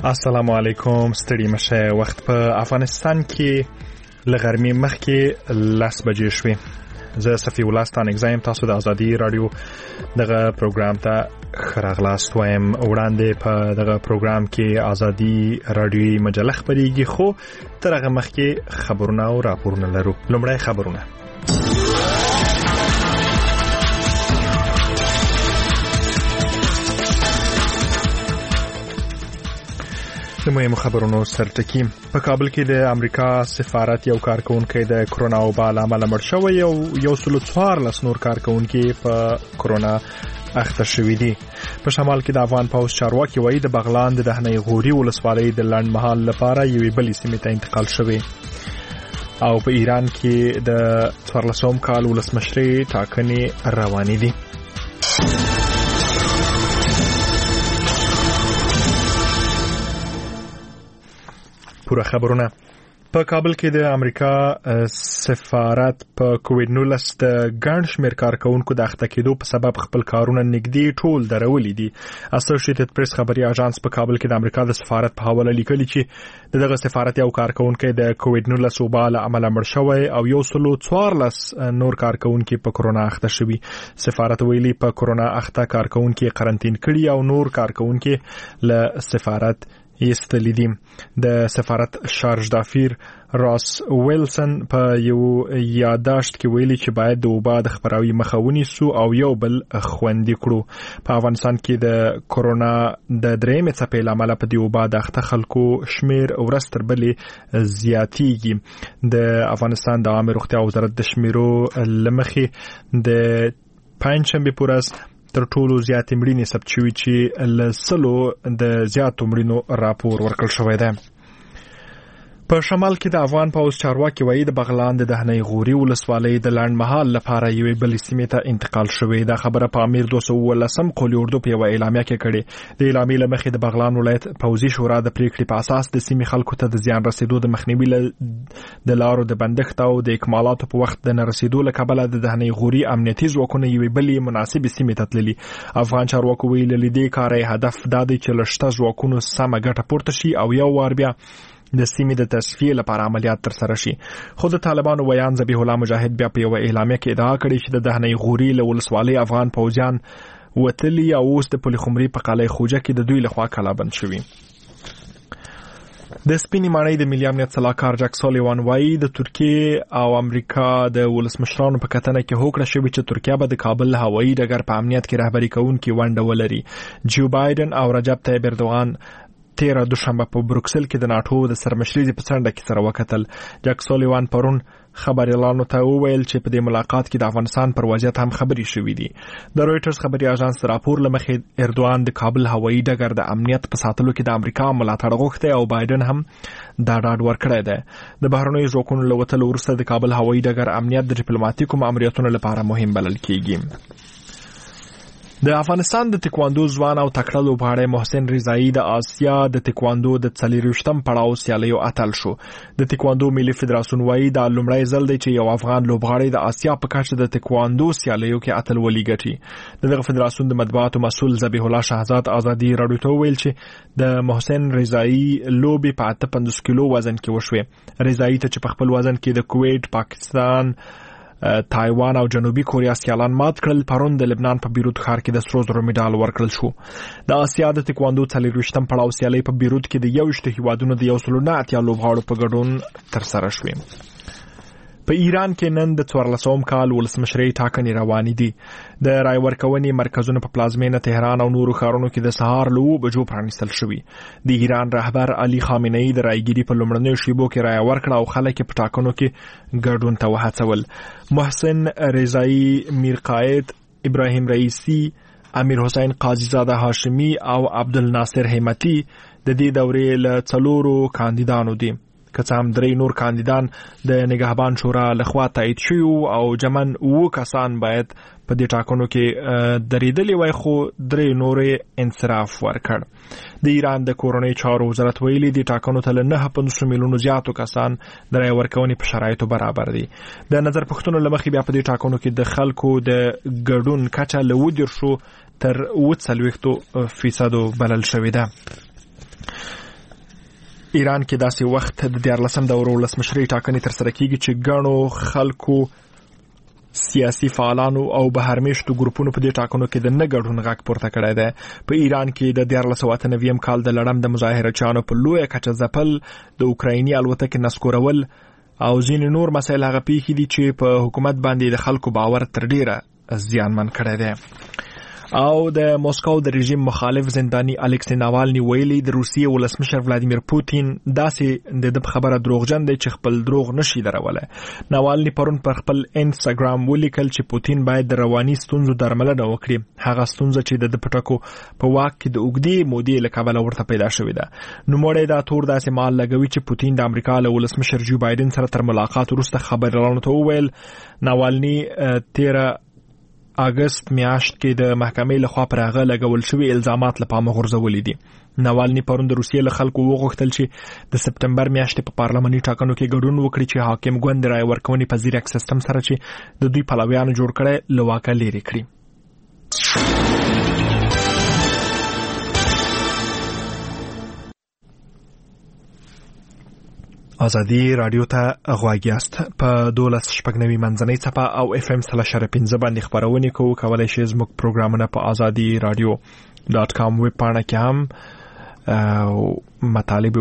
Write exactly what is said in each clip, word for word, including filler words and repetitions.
السلام علیکم. ستړي مشه. وخت په افغانستان کې لغرمې مخکې لس بجې شوې. زه صفي ولستان اگزایم تاسو د ازادي رادیو دغه پروګرام ته خراغلاست وایم. وړاندې په دغه پروګرام کې ازادي رادیوي مجله خبرېږي، خو تر هغه مخکې خبرونه او راپورونه لرو. لومړی خبرونه. د مهمو خبرونو سرټکی. په کابل کې د امریکا سفارت یو کارکونکي د کرونا وبا له امله مړ شوی او یو سلو څوارلس نور کارکونکي په کرونا اخته شوي دي. په شمال کې د افغان پوځ چارواکي وایي د بغلان د دهنۍ غوري ولسوالۍ د لنډمهال لپاره یوې بلې سیمې ته انتقال شوی. او په ایران کې د څوارلسم کال ولسمشرۍ ټاکنې روانې دي. پوره خبرونه. په کابل کې د امریکا سفارت په کووډ نولس د ګڼ شمېر کارکونکو د اخته کېدو په سبب خپل کارونه نږدې ټول درولي دي. اسوسییټډ پریس خبري اژانس په کابل کې د امریکا د سفارت په حواله لیکلي چې دغه سفارت یو کارکونکي د کووډ نولس وبا له امله مړ شوی او یو سلو څوارلس نور کارکونکي په کرونا اخته شوي. سفارت ویلي په کرونا اخته کارکونکي قرنطین کړي او نور کارکونکي له سفارت ایستلی دي. د سفارت شارج دافیر راس ویلسن په یو یادداشت کې ویلي چې باید د وبا د خپراوي مخه ونیسو او یو بل خوندي کړو. په افغانستان کې د کرونا د درېیمې څپې له امله په دې وبا د اخته خلکو شمېر ورځ تر بلې زیاتېږي. د افغانستان د عامه روغتیا وزارت د شمیرو له مخې د پنجشنبې په ورځ تر ټولو زیاتې مړینې ثبت شوي چې له سلو د زیاتو مړینو راپور ورکړل شوی دی. په شمال کې د افغان پوځ چارواکي وایي د بغلان د دهنۍ غوري ولسوالۍ د لنډمهال لپاره یوې بلې سیمې ته انتقال شوی. دا خبره په امیر دوه سوه اوولسم قول اردو په یوه اعلامیه کې کړې. د اعلامیې له مخې د بغلان ولایت پوځي شورا د پریکړې په اساس د سیمې خلکو ته د زیان رسیدو د مخنیوي د لارو د بندښت او د اکمالاتو په وخت د نه رسیدو له کبله د دهنۍ غوري امنیتي ځواکونه یوې بلې مناسبې سیمې ته تللي. افغان چارواکو ویلي له دې کاره هدف دا دی چې له شته ځواکونو سمه ګټه پورته شي او یو وار بیا د سیمې د تصفیې لپاره عملیات ترسره شي. خو د طالبانو ویان ذبیح الله مجاهد بیا په یوه اعلامیه کې ادعا کړې چې د دهنۍ غوري له ولسوالۍ افغان پوځیان وتلي او اوس د پل خمري په قلعه خوجه کې د دوی لخوا کلابند شوي. د سپینې ماڼۍ د ملي امنیت سلاکار جک سولیوان وایي د ترکیې او امریکا د ولسمشرانو په کتنه کې هوکړه شوې چې ترکیه به د کابل هوایي ډګر په امنیت کې رهبري کوونکې ونډه ولري. جو بایدن او رجب طیب اردوغان تیره دوشنبه په بروکسل کې د ناټو د سرمشرۍ په څنډه کې سره وکتل. جک سولیوان پرون خبريالانو ته وویل چې په دې ملاقات کې د افغانستان پر وضعیت هم خبري شوې دي. د رويټرز خبري اژانس راپور لمخې اردوان د کابل هوایي ډګر د امنیت په ساتلو کې د امریکا ملاتړ غوښته او بایدن هم دا ډاډ ورکړی دی. د بهرنیو ځواکونو له وتلو وروسته د کابل هوایي ډګر امنیت د ډیپلوماټیکو ماموریتونو لپاره مهم بلل کیږي. د افغانستان د تکواندو ځوان او تکړه لوبغاړی محسن رضایی د آسیا د تکواندو د څلېرویشتم پړاو سیالیو اتل شو. د تکواندو ملي فدراسیون وایي دا لومړی ځل دی چې یو افغان لوبغاړی د آسیا په کچه د تکواندو سیالیو کې اتلولي ګټي. د دغه فدراسیون د مطبوعاتو مسؤل ذبیح الله شهزاد ازادي رادیو ته ویل چې د محسن رضایی لوبې په اته پنځوس کیلو وزن کې وشوې. رضایی ته چې په خپل وزن کې د کویت، پاکستان، تایوان او جنوبي کوریا سیالان مات کړل، پرون د لبنان په بیروت ښار کې د سرو زرو مډال ورکړل شو. د آسیا د تکواندو څلېرویشتم پړاو سیالۍ په بیروت کې د یوویشتو هیوادونو د یو سلو نه اتیا لوبغاړو په ګډون ترسره شوې. په ایران کې نن د څوارلسم کال ولسمشرۍ ټاکنې روانې دي. د رای ورکونې مرکزونه په پلازمینه تهران او نورو ښارونو کې د سهار له اوه بجو پرانیستل شوي. د ایران رهبر علي خامنه ای د رایګیري په لومړنیو شیبو کې رای ورکړه او خلک په ټاکنو کې ګډون ته وهڅول. محسن رضایی، میرقائد ابراهیم رئیسی، امیر حسین قاضی زاده هاشمی او عبدالناصر همتی د دې دورې له څلورو کاندیدانو دي. که څه هم درې نور کاندیدان د نگهبان شورا لخوا تایید شوي او جمن اوه کسان باید په دې ټاکنو کې درېدلي وای، خو درې نورې انصراف ورکړ. د ایران د کورنۍ چارو وزارت ویلي دې ټاکنو ته له نهه پنځوس میلیونو زیاتو کسان د رای ورکونې په شرایطو برابر دي. د نظر پوښتنو له مخې بیا په دې ټاکنو کې د خلکو د ګډون کچه له اوه دېرشو تر اوه څلوېښتو فیصدو بلل شوې ده. ایران کې داسې وخت د دیارلسم دور ولسمشرۍ ټاکنې ترسره کیږي چې ګڼو خلکو سیاسي فعالانو او بهرمېشتو ګروپونو په دې ټاکنو کې د نه ګډون غږ پورته کړی دی. په ایران کې د دیارلس سوه اته نوي کال د لړم د مظاهرچیانو په لویه کچه ځپل، د اوکرایني الوتکې نسکورول او ځینې نور مسایل هغه پیښې دي چې په حکومت باندې د خلکو باور تر ډیره زیانمن کړی دی. او د موسکو د رژیم مخالف زنداني الکسی ناوالني ویلي د روسیې ولسمشر ولادیمیر پوتین داسې د د خبره دروغجن دی چې خپل دروغ نشي درولی. ناوالني پرون پر خپل انستګرام ولیکل چې پوتین باید د رواني ستونزو درملنه وکړي، هغه ستونزه چې د پټکو په واک کې د اوږدې مودې له کبله ورته پیدا شوې ده. نوموړی دا تور داسې مال لګوي چې پوتین د امریکا له ولسمشر جو بایدن سره تر ملاقات وروسته خبريالانو ته وویل ناوالني تیره اگست میاشت کې د محکمې لخوا پر هغه لګول شوی الزامات له پامه غورځولې دي. ناوالني پرون د روسیې له خلکو وغوښتل چې د سپټمبر میاشتې په پارلماني ټاکنو کې ګډون وکړي چې حاکم ګوند رای ورکونې په ځیرک سیستم سره چې د دوی پلویانو جوړ کړي له واکه لري کړي. ازادي رادیو ته غواړی است په دولس شپږ نوي منځنۍ څپه او اف ام سلا شر پنځه باندې خبرونه کوو. کولای شئ زموږ پروګرامونه په ازادي رادیو ډاٹ کام ویب پاڼه کې هم مطالب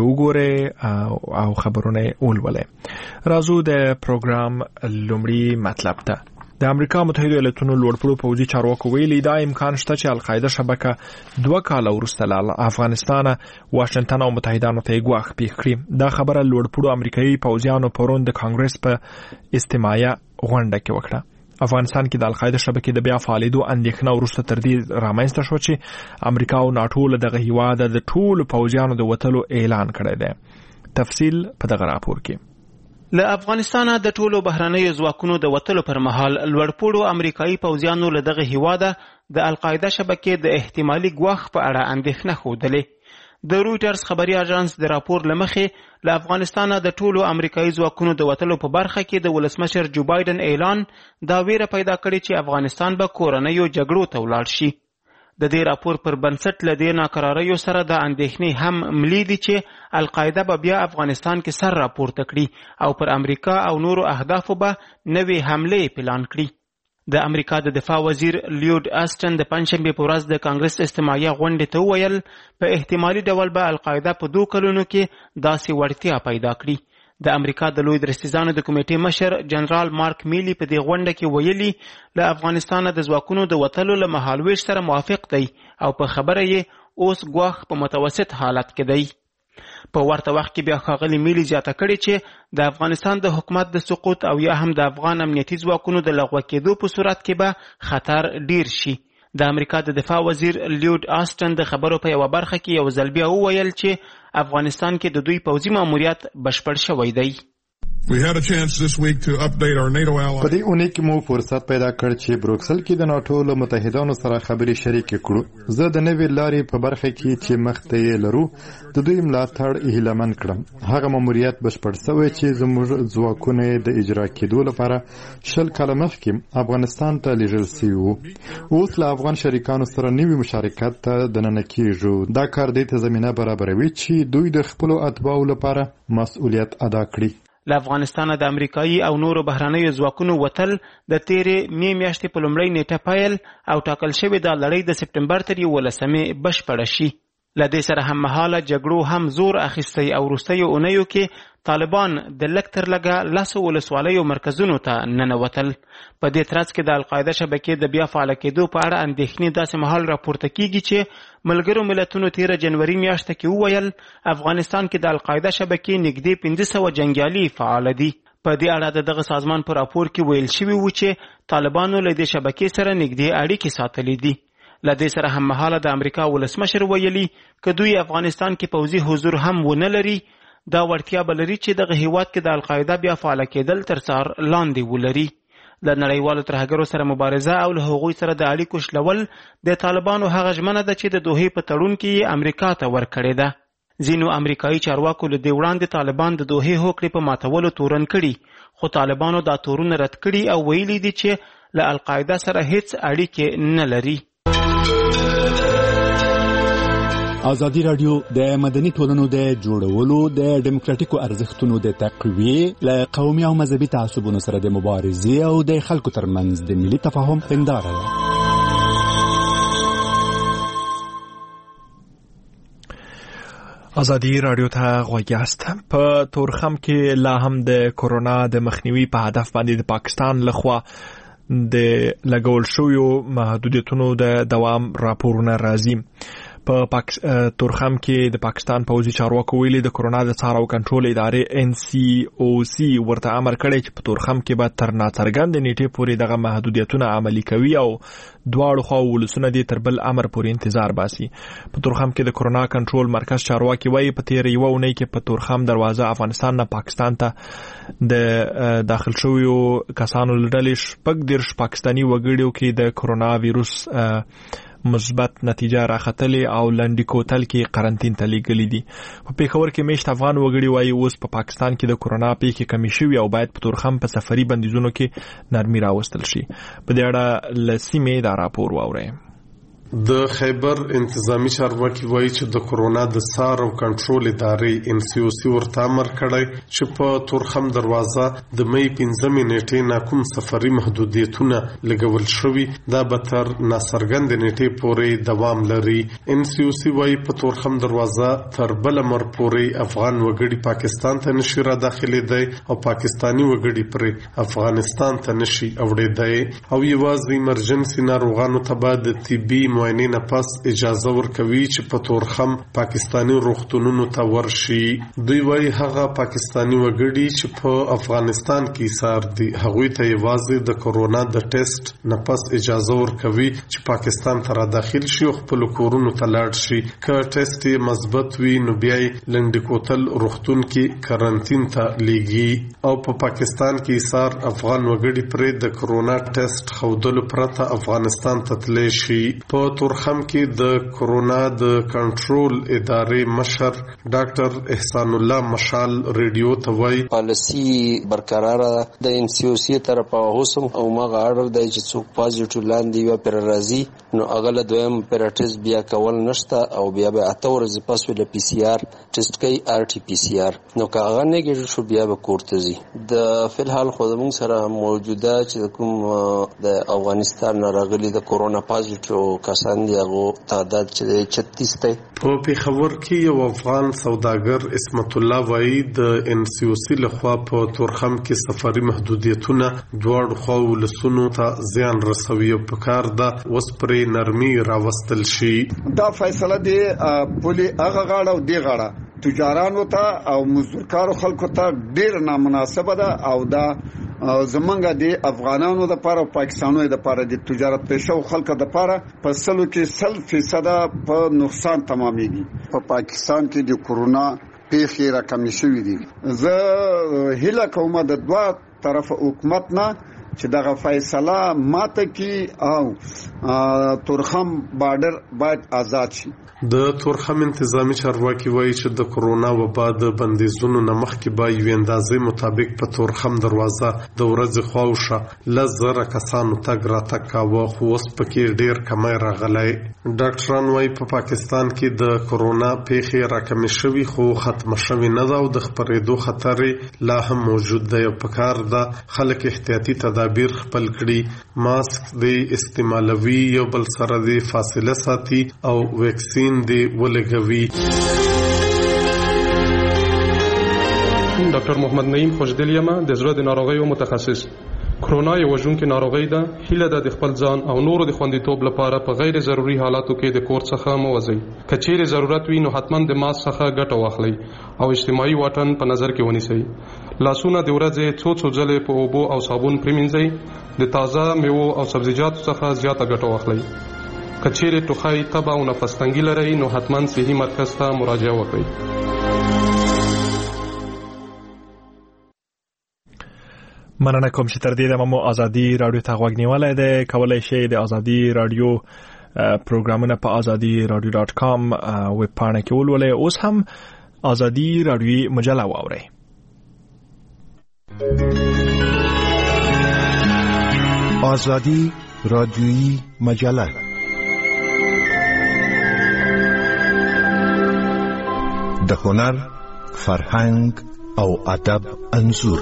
وګورئ او خبرونه ولولئ. راځو د پروګرام لومړی مطلب ته. د امریکا متحده ایالاتونو لوړپوړو پوځي چارواکو ویلي دا امکان شته چې القاعده شبکه دوه کاله وروسته له افغانستان، واشنگټن او متحدانو ته ګواښ پیښ کړي. دا خبره لوړپوړو امریکایي پوځیانو پرون د کانګرس په استماعیه غونډه کې وکړه. افغانستان کې د القاعده شبکې د بیا فعالیدو اندېښنه وروسته تر دې رامنځته شو چې امریکا او ناټو له دغه هیواده د ټولو پوځیانو د وتلو اعلان کړی دی. تفصیل په دغه راپور کې. له افغانستانه د ټولو بهرنیو ځواکونو د وتلو پر مهال لوړپوړو امریکایي پوځیانو له دغه هیواده د القاعده شبکې د احتمالي ګواښ په اړه اندېښنه ښودلې. د رویټرز خبري اژانس د راپور له مخې له افغانستانه د ټولو امریکایي ځواکونو د وتلو په برخه کې د ولسمشر جو بایدن اعلان دا ویره پیدا کړې چې افغانستان به کورنیو جګړو ته ولاړ شي. د دې راپور پر بنسټ له دې ناکراریو سره د اندېښنې هم ملي دي چې القاعده به بیا افغانستان کې سر راپورته کړي او پر امریکا او نورو اهدافو به نوې حملې پلان کړي. د امریکا د دفاع وزیر لیود آسټن د پنځشنبې په ورځ د کانګرس استماعیه غونډې ته وویل په احتمالي ډول به القاعده په دوه کلونو کې داسې وړتیا پیدا کړي. د امریکا د لوی درستیزانو د کمیټې مشر جنرال مارک میلی په دې غونډه کې ویلي له افغانستانه د ځواکونو د وتلو له مهالویش سره موافق دی او په خبره یې اوس ګواښ په متوسط حالت کې دی. په ورته وخت کې بیا ښاغلي میلی زیاته کړې چې د افغانستان د حکومت د سقوط او یا هم د افغان امنیتي ځواکونو د لغوه کېدو په صورت کې به خطر ډیر شي. د امریکا د دفاع وزیر لیود آسټن د خبرو په یوه برخه کې یو ځل بیا وویل چې افغانستان کې د دوی پوځي ماموریت بشپړ شوی دی. We had a chance this week to update our NATO allies. په دې اونۍ کې مو فرصت پیدا کړ چې بروکسل کې د ناتو له متحدانو سره خبرې شریکې کړو. زه د نوې لارې په برخه کې چې مخ ته یې لرو د دوی ملاتړ هیلهمن کړم. هغه ماموریت بشپړ شوی چې زموږ ځواکونه د اجرا کېدو لپاره شل کاله مخکې افغانستان ته لیږل شوي وو. اوس له افغان شریکانو سره نوي مشارکت ته دننه کېږو. دا کار دې ته زمینه برابروي چې دوی د خپلو اتباعو لپاره مسؤلیت ادا کړي. له افغانستانه د امریکایي او نورو بهرنیو ځواکونو وتل د تیرې مې میاشتې په لومړۍ نیټه پیل او ټاکل شوې دا لړۍ د سپټمبر تر یولسمې بشپړه شي. له دې سره هم مهاله جګړو هم زور اخیستی او وروستیو اونیو کې طالبان د لږ تر لږه لسو ولسوالیو مرکزونو ته ننوتل. په دې ترڅ کې د القاعده شبکې د بیا فعاله کېدو په اړه اندېښنې داسې مهال راپورته کیږي چې ملګرو ملتونو تیره جنوري میاشته کې وویل افغانستان کې د القاعده شبکې نږدې پنځه سوه جنګیالي فعال دي. په دې اړه د دغه سازمان په راپور کې ویل شوي وو چې طالبانو له دې شبکې سره نږدې اړیکې ساتلې دي. له دې سره هم مهاله د امریکا ولسمشر ویلي که دوی افغانستان کې پوځي حضور هم ونه لري دا وړتیا به لري چې دغه هیواد کې د القاعده بیا فعاله کېدل تر څار لاندې ولري. له نړیوالو ترهګرو سره مبارزه او له هغوی سره د اړیکو شلول د طالبانو هغه ژمنه ده چې د دوحې په تړون کې یې امریکا ته ورکړې ده. ځینو امریکایي چارواکو له دې وړاندې طالبان د دوحې هوکړې په ماتولو تورن کړي خو طالبانو دا تورونه رد کړي او ویلي دي چې له القاعده سره هیڅ اړیکې نه لري. ازادي رادیو د مدني ټولنو د جوړولو د ډیموکراټیکو ارزښتونو د تقویې له قومي او مذهبي تعصبونو سره د مبارزې او د خلکو ترمنځ د ملي تفاهم هنداره ده. ازادي رادیو ته غوږ یاست. په تورخم کې لا هم د کورونا د مخنیوي په هدف باندې د پاکستان لخوا د لګول شویو محدودیتونو د دوام راپورونه راځي. په پاک... تورخم کې د پاکستان پوځي چارواکو ویلي د کورونا د څار او کنټرول ادارې ان سی او سی ورته امر کړی چې په تورخم کې به تر ناڅرګند نیټې پورې دغه محدودیتونه عملي کوي او دواړو خوا ولسونه دي تر بل امر پورې انتظار باسي. په تورخم کې د کورونا کنټرول مرکز چارواکي وایي په تیر یو اونۍ کې په تورخم دروازه افغانستان نه پاکستان ته د داخل شویو کسانو لړل شپږ دیرش پاکستانی وګړو کې د کورونا وایروس مثبت نتیجه راختلې او لنډی کوتل کې قرنټین ته لېږلي دي. په پیښور کې میشت افغان وګړي وایي اوس په پاکستان کې د کورونا پیښې کمې شوې او باید په تورخم په سفري بندیزونو کې نرمي راوستل شي. په دې اړه له سیمې دا راپور واورئ. د خیبر انتظامی چارواکي وایي چې د کورونا د څار او کنټرول ادارې ان سی او سی ورته امر کړی چې په تورخم دروازه د مې پنځمې نیټې نه کوم سفري محدودیتونه لګول شوي دا به تر ناڅرګند نیټې پورې دوام لري. ان سی او سی وایي په تورخم دروازه تر بل امر پورې افغان وګړي پاکستان ته نشي را داخلېدای او پاکستانی وګړي پرې افغانستان ته نشي اوړېدای او یوازې ایمرجنسي ناروغانو ته به د طبي معاینې نه پس اجازه ورکوي چې په تورخم پاکستانی روغتونونو ته ورشي. دوی وایي هغه پاکستانی وګړي چې په افغانستان کې ایثار دي هغوی ته یوازې د کورونا د ټیسټ نه پس اجازه ورکوي چې پاکستان ته را داخل شي او خپل کورونو ته لاړ شي. که ټیسټ یې مثبت وي نو بیا یې لنډی کوتل روغتون کې قرنټین ته لیږي او په پاکستان کې ایثار افغان وګړي پرې د کورونا ټیسټ ښودلو پرته افغانستان ته تللی شي. په تورخم کې د کورونا د کنټرول ادارې مشر ډاکټر احسان الله مشال ریډیو ته وایي پالیسی برقرار د ان سی او سی طرفه اوسم او ماغه اړه د چې څوک پازیټیو لاندې و پر راځي نو اغله دویم پرټیس بیا کول نشته او بیا به اته ورځې پس ول پی سی آر ټیسټ کوي ار ټي پی سی آر نو کاغه نه شو بیا به کوړته زی. د فلحال خو زموږ سره موجوده چې کوم د افغانستان راغلي د کورونا پازیټیو کسان دی هغه تعداد چې چھتیس دی. په پیښور کې یو افغان سوداګر اسمت الله وایي د ان سی او سی لخوا په تورخم کې سفري محدودیتونه دواړو خوا ولسونو ته زیان رسوي او په کار ده اوس پرې نرمي راوستل شي. دا فیصله دی پولی هغه غاړه او دی غاړه تجارانو ته او مزدورکارو خلکو ته ډیر نامناسبه ده او دا زمونږ د افغانانو د لپاره او پاکستانونو د لپاره د تجارت پېښو خلکو د لپاره په سلو کې سل فیصد په نقصان تمامېږي. په پاکستان کې د کورونا پیښې راکمې شوې دي. زه هیله کوم د دوه طرف حکومت نه چې دغه فیصله ماته کی او تورخم بارډر باید آزاد شي. د تورخم انتظامی چارواکي وایي چې د کورونا وبا د بندیزونو نه مخکې به یوې اندازې مطابق په تورخم دروازه د ورځې خواوشه لس زره کسانو تګ راتګ کاوه خو اوس پکې ډېر کمی راغلی. ډاکټران وایي په پاکستان کې د کورونا پیښې راکمې شوي خو ختمه شوې نه ده او د خپرېدو خطر لا هم موجود دی او پکار ده خلک احتیاطي تدابیر خپل کړي. ماسک د استعمالوي یو بل سره د فاصله ساتي او ویکسین دی ولګوي. ډاکټر محمد نعیم خوشدل یم د زړه د ناروغیو متخصص. کرونا یو وژونکې ناروغي ده. هیله ده د خپل ځان او نورو د خوندیتوب لپاره په غیر ضروري حالاتو کې د کور څخه مه وځئ. که چیرې ضرورت وي نو حتما د ماسک څخه ګټه واخلئ او اجتماعي واټن په نظر کې ونیسئ. لاسونه د ورځې څو څو ځلې په اوبو او صابون پریمنځئ. د تازه میوو او سبزیجاتو څخه زیاته ګټه واخلئ. که چیرې ټوخی تبه او نفس تنګي لرئ نو حتما صحي مرکز ته مراجعه وکړئ. مننه کوم چې تر دې دمه مو ازادي رادیو ته غوږ نیولای دی. کولای شئ د ازادي رادیو پروګرامونه په ازادي رادیو ډاټ کام ویب پاڼه کې ولولئ. اوس هم ازادي رادیو مجله واورئ. ازادي رادیویی مجله د هنر، فرهنګ او ادب انځور.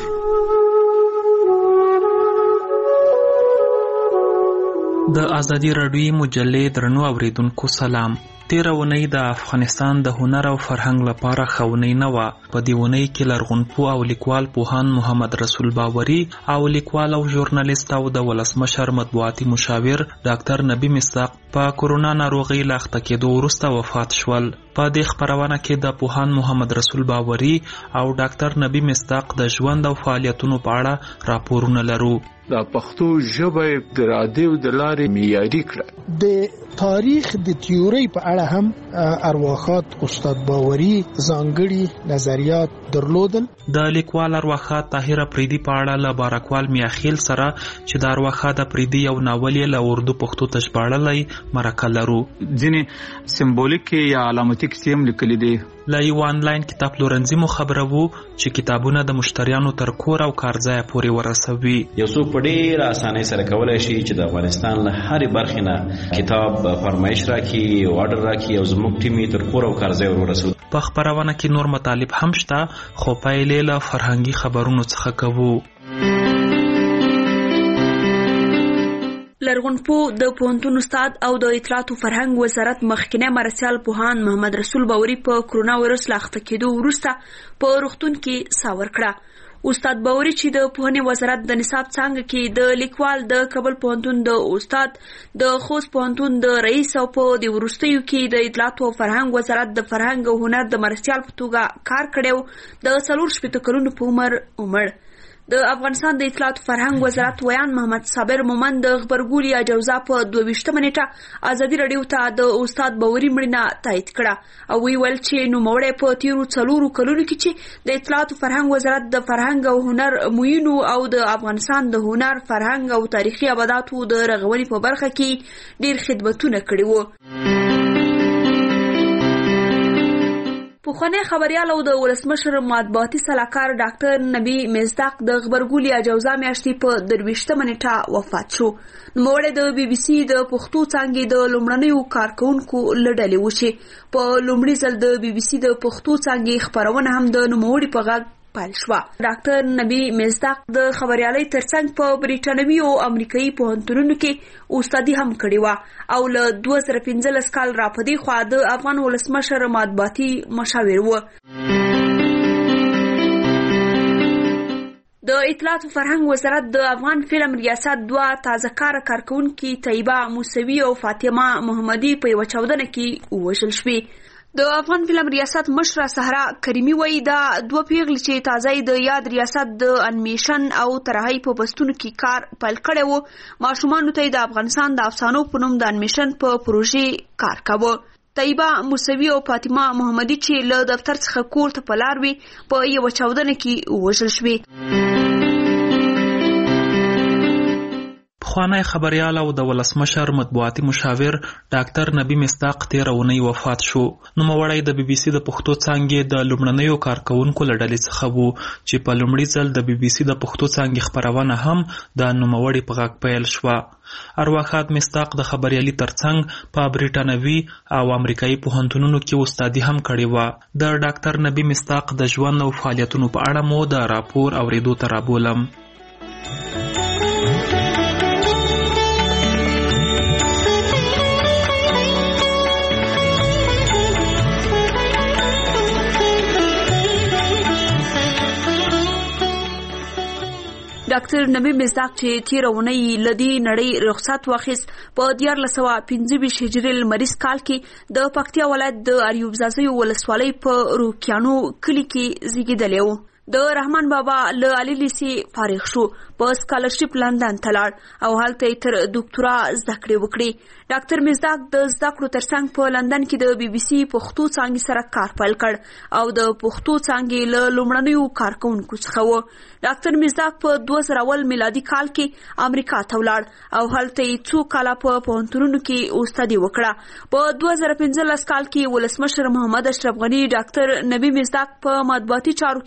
د ازادي راډیو مجلې درنو اوریدونکو سلام. تیره ونې د افغانستان د هنر او فرهنګ لپاره خونی نه و. په دې ونې کې لرغونپوه او لیکوال پوهان محمد رسول باوري او لیکوال او ژورنالیست او د ولسمشر مطبوعاتي مشاور ډاکټر نبی مصداق په کورونا ناروغي له اخته کېدو وروسته وفات شول. په دې خپرونه کې د پوهان محمد رسول باوري او ډاکټر نبی مصداق د ژوند او فعالیتونو په اړه راپورونه لرو. د پښتو ژبه د رادیو د لارې معیاري کړه. د تاریخ د تیوري په اړه هم ارواخات استاد باوري ځانګړي نظریات درلودل. د لیکوال ارواخات طاهر افریدي په اړه له بارکوال میاخیل سره چې د ارواخات افریدي یو ناول یې له اردو پښتو ته ژباړلی مرکه لرو. ځینې سمبولیک یا علامتي کیسې هم لیکلي دي. له یو آنلاین کتاب پلورنځي مو خبره وو چې کتابونه د مشتریانو تر کور او کارځای پورې ورسوي. یو څوک په ډېره اسانۍ سره کولی شي چې د افغانستان له هرې برخې نه کتاب فرمایش راکړي او آرډر راکړي او زموږ ټیم یې تر کور او کارځای ور ورسوي. په خپرونه کې نور مطالب هم شته خو پایلې له فرهنګي خبرونو څخه کوو. لرغونپوه د پوهنتون استاد او د اطلاعات او فرهنګ وزارت مخکنی مرستیال پوهان محمد رسول باوري په کرونا وایرس له اخته کېدو وروسته په روغتون کې ساه ورکړه. استاد باوري چې د پوهنې وزارت د نصاب څانګه کې د لیکوال د کابل پوهنتون د استاد د خوست پوهنتون د رئیس او په د وروستیو کې د اطلاعات او فرهنګ وزارت د فرهنګ او هنر د مرستیال په توګه کار کړو. د څلور شپېته کلونو په عمر عمر د افغانستان د اطلاعات فرهنګ وزارت ویان محمد صابر مومن د خبرګولي اجازه په دوه ویشتمه نیټه ازادي راډیو ته د استاد باوري مړینه تایید کړه او ویل چې نوموړی په تیرو څلورو کلونو کې چې د اطلاعات فرهنګ وزارت د فرهنګ او هنر معینو او د افغانستان د هنر فرهنګ او تاریخي ابداتو د رغونې په برخه کې ډیر خدمتونه کړي وو. پخوانی خبريال او د ولسمشر مطبوعاتي سلاکار ډاکټر نبی مصداق د خبرګولي اجازه میاشتې په درویشتمه نیټه وفات شو. نوموړی د بي بي سي د پښتو څانګې د لومړنیو کارکونکو له ډلې و چې په لومړي ځل د بي بي سي د پښتو څانګې خبرونه هم د نوموړي په غږ پیل شوه. ډاکټر نبی مصداق د خبريالۍ ترڅنګ په بریټانوي او امریکایي پوهنتونونو کې استادي هم کړې وه او له دوه زره پنځلس کال راپدې خوا د افغان ولسمشر مطبوعاتي مشاور و. د اطلاعات فرهنګ وزارت د افغان فلم ریاست دوه تازه کار کارکونکي طیبه موسوي او فاطمه محمدي په یوه چاودنه کې ووژل شوې. د افغان فلم ریاست مشره سهرا کریمي وایي دا دوه پیغلې چې تازه د یاد ریاست د انیمیشن او طراحۍ په بستونو کې کار پیل کړی و ماشومانو ته د افغانستان د افسانو په نوم د انیمیشن په پروژې کار کاوه. طیبه موسوي او فاطمه محمدي چې له دفتر څخه کور ته په لار وي په یوه چاودنه کې ووژل شوې. پخوانی خبريال او د ولسمشر مطبوعاتي مشاور ډاکټر نبی مصداق تیره اونۍ وفات شو. نوموړی د بي بي سي د پښتو څانګې د لومړنیو کارکونکو له ډلې څخه و چې په لومړي ځل د بي بي سي د پښتو څانګې خپرونه هم د نوموړي په غږ پیل شوه. ارواخات مصداق د خبريالي ترڅنګ په بریټانوي او امریکایي پوهنتونونو کې استادي هم کړې وه. د ډاکټر نبی مصداق د ژوند او فعالیتونو په اړه مو د راپور اوریدو ته رابولم. ډاکټر نبی مصداق چې تیره اونۍ له دې نړۍ رخصت واخیست په دیارلس سوه پنځه ویشت هجري لمریز کال کې د پکتیا ولایت د اریوب ځاځیو ولسوالۍ په روکیانو کلي کې زیږېدلی و. د رحمان بابا له عالي لیسې فارغ شو. په سکالرشپ لندن ته لاړ او هلته یې تر ډاکټورا زده کړې وکړې. ډاکټر مصداق د زده کړو ترڅنګ په لندن کې د بي بي سي پښتو څانګې سره کار پیل کړ او د پښتو څانګې له لومړنیو کارکونکو څخه و. ډاکټر مصداق په دوه زره اول میلادي کال کې امریکا ته ولاړ او هلته یې څو کاله په پوهنتونونو کې استادي وکړه. په دوه زره پنځلس کال کې ولسمشر محمد اشرف غني ډاکټر نبی مصداق په مطبوعاتي چارو کې خپل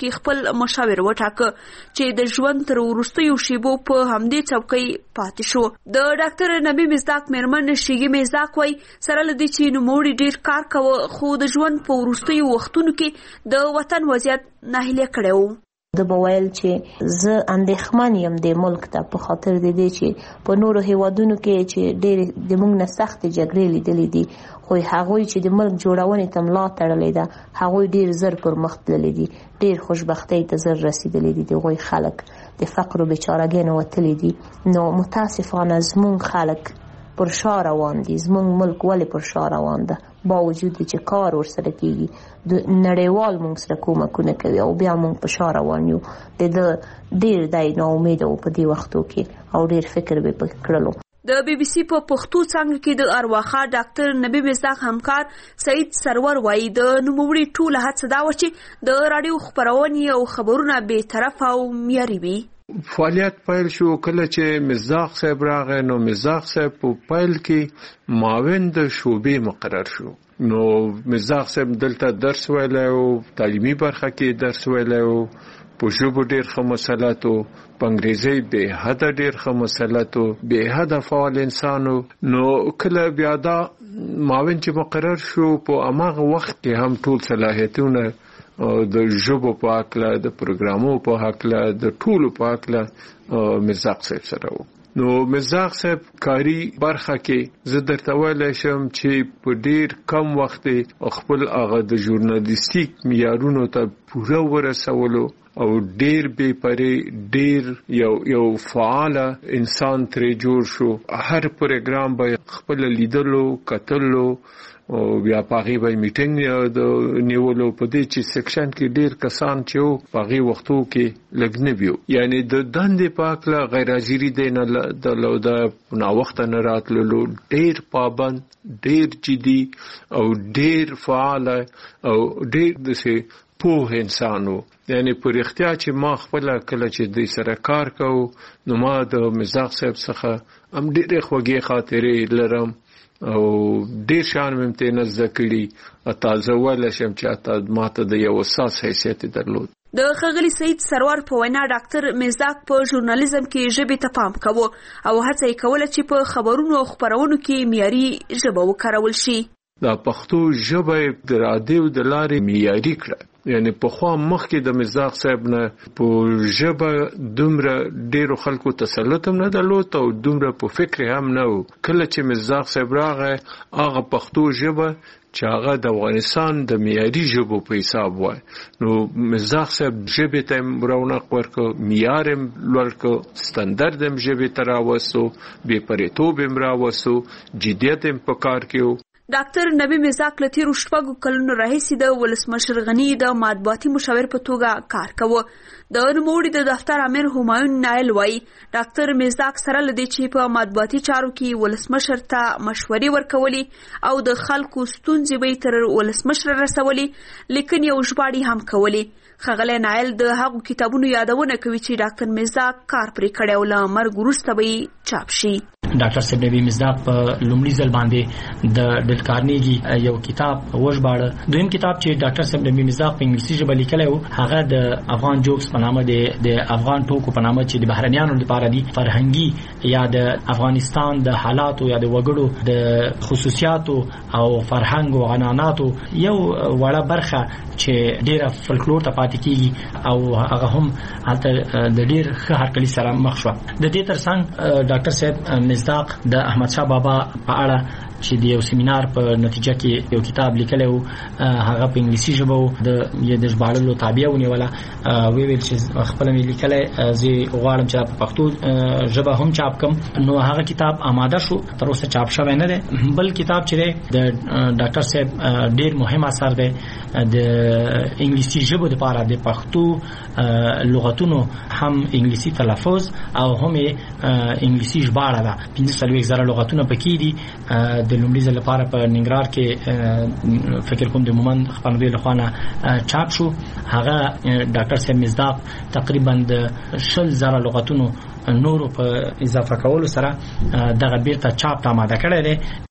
مشاور وټاکه چې د ژوند تر وروستیو شیبو په همدې څوکۍ پاتې شو. د ډاکټر نبی مصداق میرمن شیګي مصداق وایي سره له دې چې نوموړي ډېر کار کوه خو د ژوند په وروستیو وختونو کې د وطن وضعیت ناهیلی کړی و. د بویل چې زه اندېښمن یم د ملک ته په خاطر د دې چې په نورو هیوادونو کې چې ډېر د موږ نه سختې جګړې لیدلې دي خو هغوی چې د ملک جوړونې ته ملا تړلې ده هغوی ډېر زر پرمخ تللي دي، ډېر خوشبختۍ ته زر رسېدلي دي. د هغوی خلک د فقر و بیچارګۍ نه وتلي دي. نو متاسفانه زموږ خلک پر شا روان دي. زموږ ملک ولې پر شا روان ده؟ با وجود چې کار ورسره کېږي د نړیوال موږ سره کومکونه کوي او بیا موږ په شا روان یو. د ده ډېر دی ناامیده و په دې وختو کې او ډېر فکر به پکې کړلو. د بی بی سی په پښتو څانګه کې د ارواخا ډاکټر نبی مصداق همکار سعید سرور وایي د نوموړي ټوله هڅه دا وه چې د راډیو خپرونې او خبرونه بې طرفه او معیاري وي. فعالیت پیل شو کله چې مصداق صاحب راغی نو مصداق صاحب په پیل کې معاون د شعبې مقرر شو. نو مصداق صاحب دلته درس ویلی او تعلیمي برخه کې درس ویلی او په ژبو ډېر ښه مسلط و، په انګریزۍ بې حده ډېر ښه مسلط و، بې حده فعال انسان و. نو کله بیا دا معاون چې مقرر شو په هماغه وخت کې هم ټول صلاحیتونه د ژبو په هکله، د پروګرامو په هکله، د ټولو په هکله مصداق صاحب سره و. نو مصداق صاحب کاری برخه کې زه درته ویلی شم چې په ډېر کم وخت خپل هغه د ژورنالیستیک معیارونو ته پوره ورسولو او ډېر بې پرې ډېر یو یو فعاله انسان ترې جوړ شو. هر پروګرام به خپل لیدلو کتلو او بیا پاغي به میټینګ د نیولو په دې چې سیکشن کې ډیر کسان چې وو پاغي وختو کې لګنه بیو، یعنی د دندې پاکله غیر حاضری دی نه د لو د نا وخت نه راتللو ډیر پابند، ډیر جدي او ډیر فعال او ډیر د پوه انسانو. یعنی پر اختیار چې ما خپل کله چې د سره کار کوو نو ما د مصداق صاحب څخه هم ډېرې خوږې خاطرې لرم او ډېر شان مې امتناز کړي. تازه ویلی شم چې ماته د یو اساس حیثیت درلود. د ښاغلي سعید سرور په وینا ډاکټر مصداق په ژورنالیزم کې ژبې ته پام کوه او هڅه یې کوله چې په خبرونو او خپرونو کې معیاري ژبه وکارول شي. دا پښتو ژبه د راډیو د لارې معیاري کړه. یعنی پخوا مخکې د مصداق صاحب نه په ژبه دومره ډیرو خلکو تسلط هم نه درلود او دومره په فکر هم نه و. کله چې مصداق صاحب راغی هغه پښتو ژبه چې هغه د افغانستان د معیاري ژبو په حساب وای نو مصداق صاحب ژبې ته رونق ورکړ، معیار یې لوړ کړ، ستندرد یې ژبې ته راوستو، بې پرېتوب یې راوستو، جدیت یې په کار کې و. ډاکټر نبی مصداق له تیرو شپږو کلونو راهیسې د ولسمشر غني د مطبوعاتي مشاور په توګه کار کوه. د نوموړي د دفتر امیر همایون نایل وایي ډاکټر مصداق سره له دې چې په مطبوعاتي چارو کې ولسمشر ته مشورې ورکولې او د خلکو ستونزې به تر ولسمشر رسولې، لیکنې او ژباړې هم کولې. ښاغلی نایل د هغو کتابونو یادونه کوي چې ډاکټر مصداق کار پرې کړی او له مرګ وروسته به چاپ شي. ډاکټر صاحب نبی مصداق په لومړي ځل باندې د ډیل کارنیګي یو کتاب وژباړه. دویم کتاب چې ډاکټر صاحب نبی مصداق په انګلیسي ژبه لیکلی و هغه د افغان جوکس په نامه د د افغان ټوکو په نامه چې د بهرنیانو لپاره دي، فرهنګي یا د افغانستان د حالاتو یا د وګړو د خصوصیاتو او فرهنګ او عنعناتو یو وړه برخه چې ډیره فلکلور ته پاتې کیږي او هغه هم هلته د ډیر ښه هرکلي سره مخ شوه. د دې ترڅنګ ډاکټر صاحب مصداق د احمد شاه بابا په اړه چې د یو سیمینار په نتیجه کې یو کتاب لیکلی و هغه په انګلیسي ژبه و، د یې د ژباړلو تابع ونیوله. وی ویل چې خپله مې لیکلی زه غواړم چې په پښتو ژبه هم چاپ کړم. نو هغه کتاب آماده شو، تر اوسه چاپ شوی نه دی. بل کتاب چې دی د ډاکټر صاحب ډیر مهم اثر دی د انګلیسي ژبې لپاره، د پښتو لغتونو هم انګلیسي تلفظ او هم انګلیسي ژباړه ده. پنځه څلوېښت زره لغتونه پکې دي. د لومړي ځل لپاره په ننګرهار کې فکر کوم د مومند خپرندوی له خوا نه چاپ شو. هغه ډاکټر صاحب مصداق تقریبا د شل زره لغتونو نورو په اضافه کولو سره دغه بیرته چاپ ته آماده کړی دی.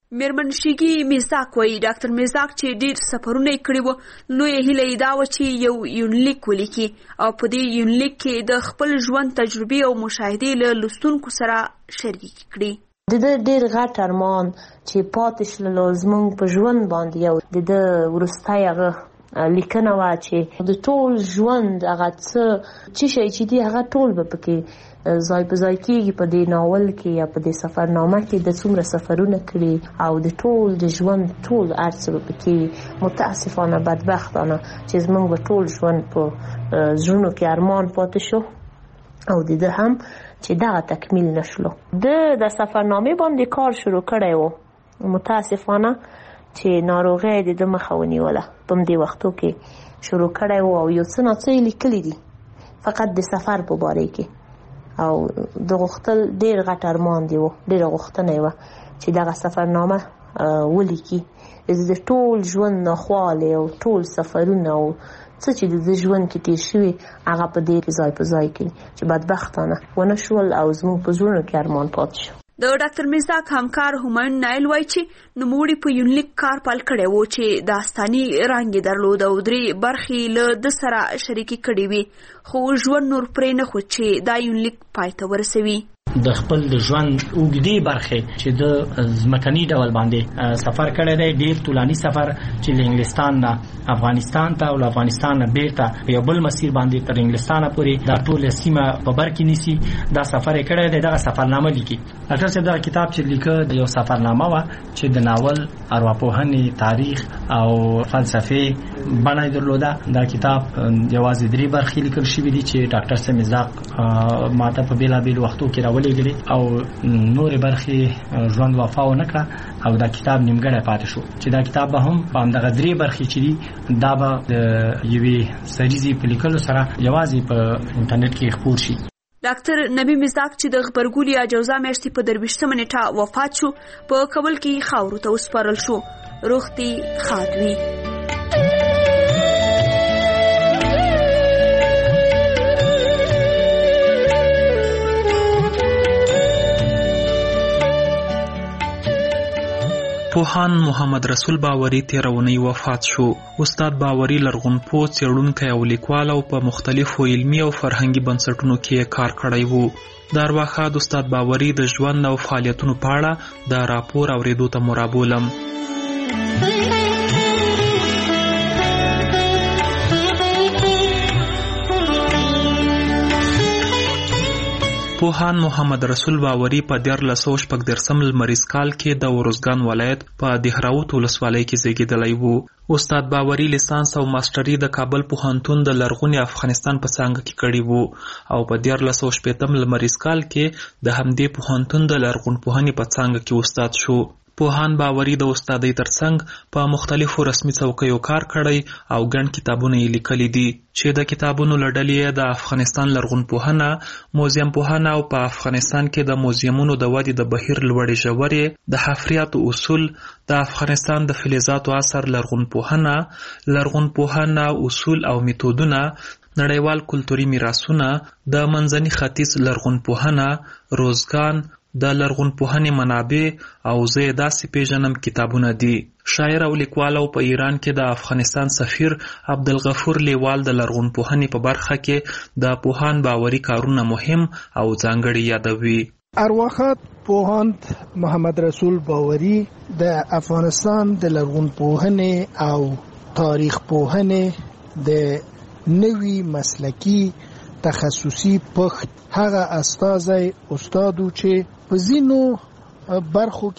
میرمن شیګي میزاک وایي ډاکټر میزاک چې ډېر سفرونه یې کړي وو لویه هیله یې دا وه چې یو یونلیک ولیکي او په دې یونلیک کې د خپل ژوند تجربې او مشاهدې له لوستونکو سره شریکې کړي. د ده ډېر غټ ارمان چې پاتې شللو زموږ په ژوند باندې یو د ده وروستی هغه لیکنه وه چې د ټول ژوند هغه څه چې شی چې دي هغه ټول به پکې ځای په ځای کېږي په دې ناول کې یا په دې سفرنامه کې د څومره سفرونه کړي او د ټول د ژوند ټول هر څه به پکې متاسفانه بدبختانه چې زموږ به ټول ژوند په زړونو کې ارمان پاتې شو او د ده هم چې دغه تکمیل نشلو. ده د سفرنامې باندې کار شروع کړی و، متاسفانه چې ناروغۍ د ده مخه ونیوله. په همدې وختو کې شروع کړی و او یو څه ناڅه یې لیکلي دي فقط د سفر په باره کې او د غوښتل ډېر غټ ارمان دی و، ډېره غوښتنه یې وه چې دغه سفرنامه ولیکي د ټول ژوند ناخوالی او ټول سفرونه او څه چې د ده ژوند کې تیر شوي هغه په دې کې ځای په ځای کړي چې بدبختانه ونه شول او زموږ په زړونو کې ارمان پاتې شو. د ډاکټر میزاک همکار همایون نایل وایي چې نوموړي په یونلیک کار پیل کړی و چې داستاني رنګ یې درلود او درې برخې له ده سره شریکې کړې وې، خو ژوند نور پرې نه ښود چې دا یونلیک پای ته ورسوي. د خپل د ژوند اوږدې برخې چې د ځمکني ډول باندې سفر کړی دی، ډېر طولاني سفر چې له انګلستان نه افغانستان ته او له افغانستان نه بیرته په یو بل مسیر باندې تر انګلستانه پورې دا ټوله سیمه په بر کې نیسي، دا سفر یې کړی دی. دغه سفرنامه لیکي. ډاکټر صاحب دغه کتاب چې لیکه د یو سفرنامه وه چې د ناول، ارواپوهنې، تاریخ او فلسفې بڼه یې درلوده. دا کتاب یوازې درې برخې لیکل شوي دي چې ډاکټر صاحب مصداق ماته په بېلابېلو وختو کې راولېږلې او نورې برخې ژوند وفا ونه کړه او دا کتاب نیمګړی پاتې شو چې دا کتاب به هم په همدغه درې برخې چې دي دا به د یوې سریزې په لیکلو سره یوازې په انټرنیټ کې خپور شي. ډاکټر نبی مصداق چې د غبرګولي یا جوزا میاشتې په درویشتمه نیټه وفات شو، په کابل کې خاورو ته وسپارل شو. روغ دې ښاد وي. پوهان محمد رسول باوري تېره اونۍ وفات شو. استاد باوري لرغونپوه، څېړونکی او لیکوال او په مختلفو علمي او فرهنګي بنسټونو کې کار کړی و. د ارواښاد استاد باوري د ژوند او فعالیتونو په اړه د راپور اورېدو ته مو رابولم. پوهان محمد رسول باوري په دیارلس سوه شپږ دېرشم لمریز کال کې د ارزګان ولایت په دهراوت ولسوالۍ کې زیږېدلی و. استاد باوري لیسانس او ماسټري د کابل پوهنتون د لرغوني افغانستان په څانګه کې کړې وو او په دیارلس سوه شپېتم لمریز کال کې د همدې پوهنتون د لرغونپوهنې په څانګه کې استاد شو. پوهان باوري د استادۍ ترڅنګ په مختلفو رسمي څوکیو کار کړی او ګڼ کتابونه یې لیکلي دي چې د کتابونو له ډلې د افغانستان لرغونپوهنه، موزیم پوهنه او په افغانستان کې د موزیمونو د ودې د بهیر لوړې ژورې، د حفریاتو اصول، د افغانستان د فلزاتو عصر لرغونپوهنه، لرغونپوهنه اصول او میتودونه، نړیوال کلتوري میراثونه، د منځني ختیځ لرغونپوهنه، روزګان، د لرغونپوهنې منابع او زه یې داسې پیژنم کتابونه دي. شاعر او لیکوال او په ایران کې د افغانستان سفیر عبدالغفور لیوال د لرغونپوهنې په برخه کې د پوهان باوري کارونه مهم او ځانګړي یادوي. ارواښاد پوهاند محمد رسول باوري د افغانستان د لرغونپوهنې او تاریخ پوهنې د نوي مسلکي تخصصي پخت هغه استازی استادو چې په ځینو برخو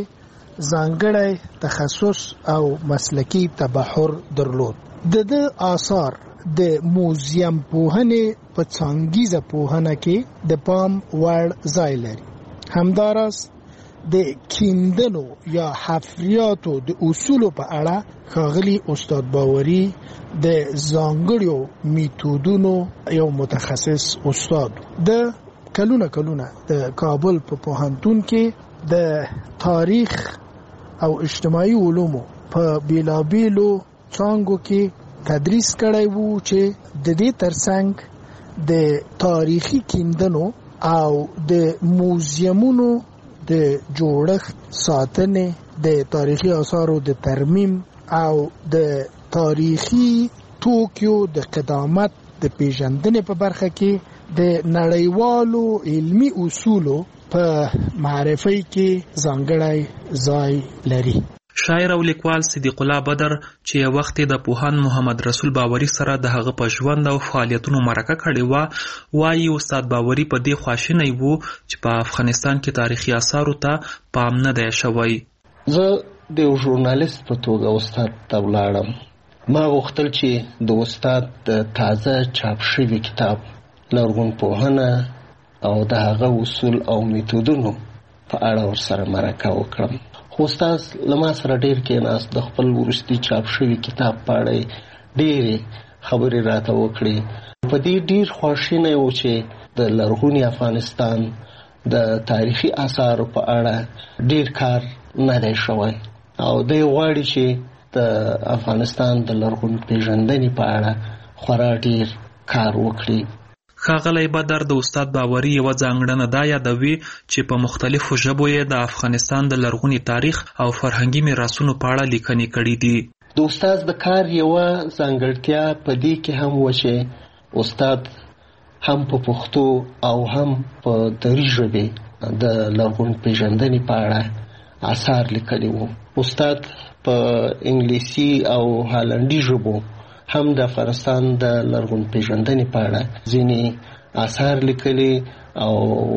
کې ځانګړی تخصص او مسلکي تبحر درلود. د ده آثار د موزیم پوهنې په څانګیزه پوهنه کې د پام وړ ځای لري. همداراز د کیندنو یا حفریاتو د اصولو په اړه ښاغلي استاد باوري د ځانګړو میتودونو یو متخصص استاد. د کلونه کلونه د کابل په پوهنتون کې د تاریخ او اجتماعي علومو په بیلابیلو څانګو کې تدریس کړی وو چې د دې ترڅنګ د تاریخي کیندنو او د موزیمونو د جوړښت ساتنې د تاریخي آثارو د ترمیم او د تاریخي توکیو د قدامت د پیژندنې په برخه کې د نړیوالو علمی اصولو په معرفي کې ځانګړی ځای لري. شاعر او لیکوال صدیق الله بدر چې یو وخت د پوهان محمد رسول باوري سره د هغه په ژوند او فعالیتونو مرکه کړې و، وایي استاد باوري په دې خواشینی وو چې په افغانستان کې تاریخي آثارو ته پام نه دی شوی. زه د یو ژورنالیست په توګه استاد ته ولاړم. ما غوښتل چې د استاد د تازه چاپ شوي کتاب لرغونپوهنه او د هغه اصول او میتودونو په اړه ورسره مرکه وکړم. خو استاد له ما سره ډېر کېناست، د خپل وروستي چاپ شوي کتاب په اړه ډېرې خبرې راته وکړې. په دې ډېر خواشینی و چې د لرغوني افغانستان د تاریخي آثارو په اړه ډېر کار نه دی شوی او دی غواړي چې د افغانستان د لرغون پیژندنې په اړه خورا ډېر کار وکړي. ښاغلی بدر د استاد باوري یوه ځانګړنه دا یادوي چې په مختلفو ژبو یې د افغانستان د لرغوني تاریخ او فرهنګي میراثونو په اړه لیکنې کړي دي. د استاد د کار یوه ځانګړتیا په دې کې هم و چې استاد هم په پښتو او هم په دري ژبې د لرغون پیژندنې په اړه آثار لیکلي وو. استاد په انګلیسي او هالندي ژبو هم د افغانستان د لرغون پیژندنې په اړه ځینې آثار لیکلي او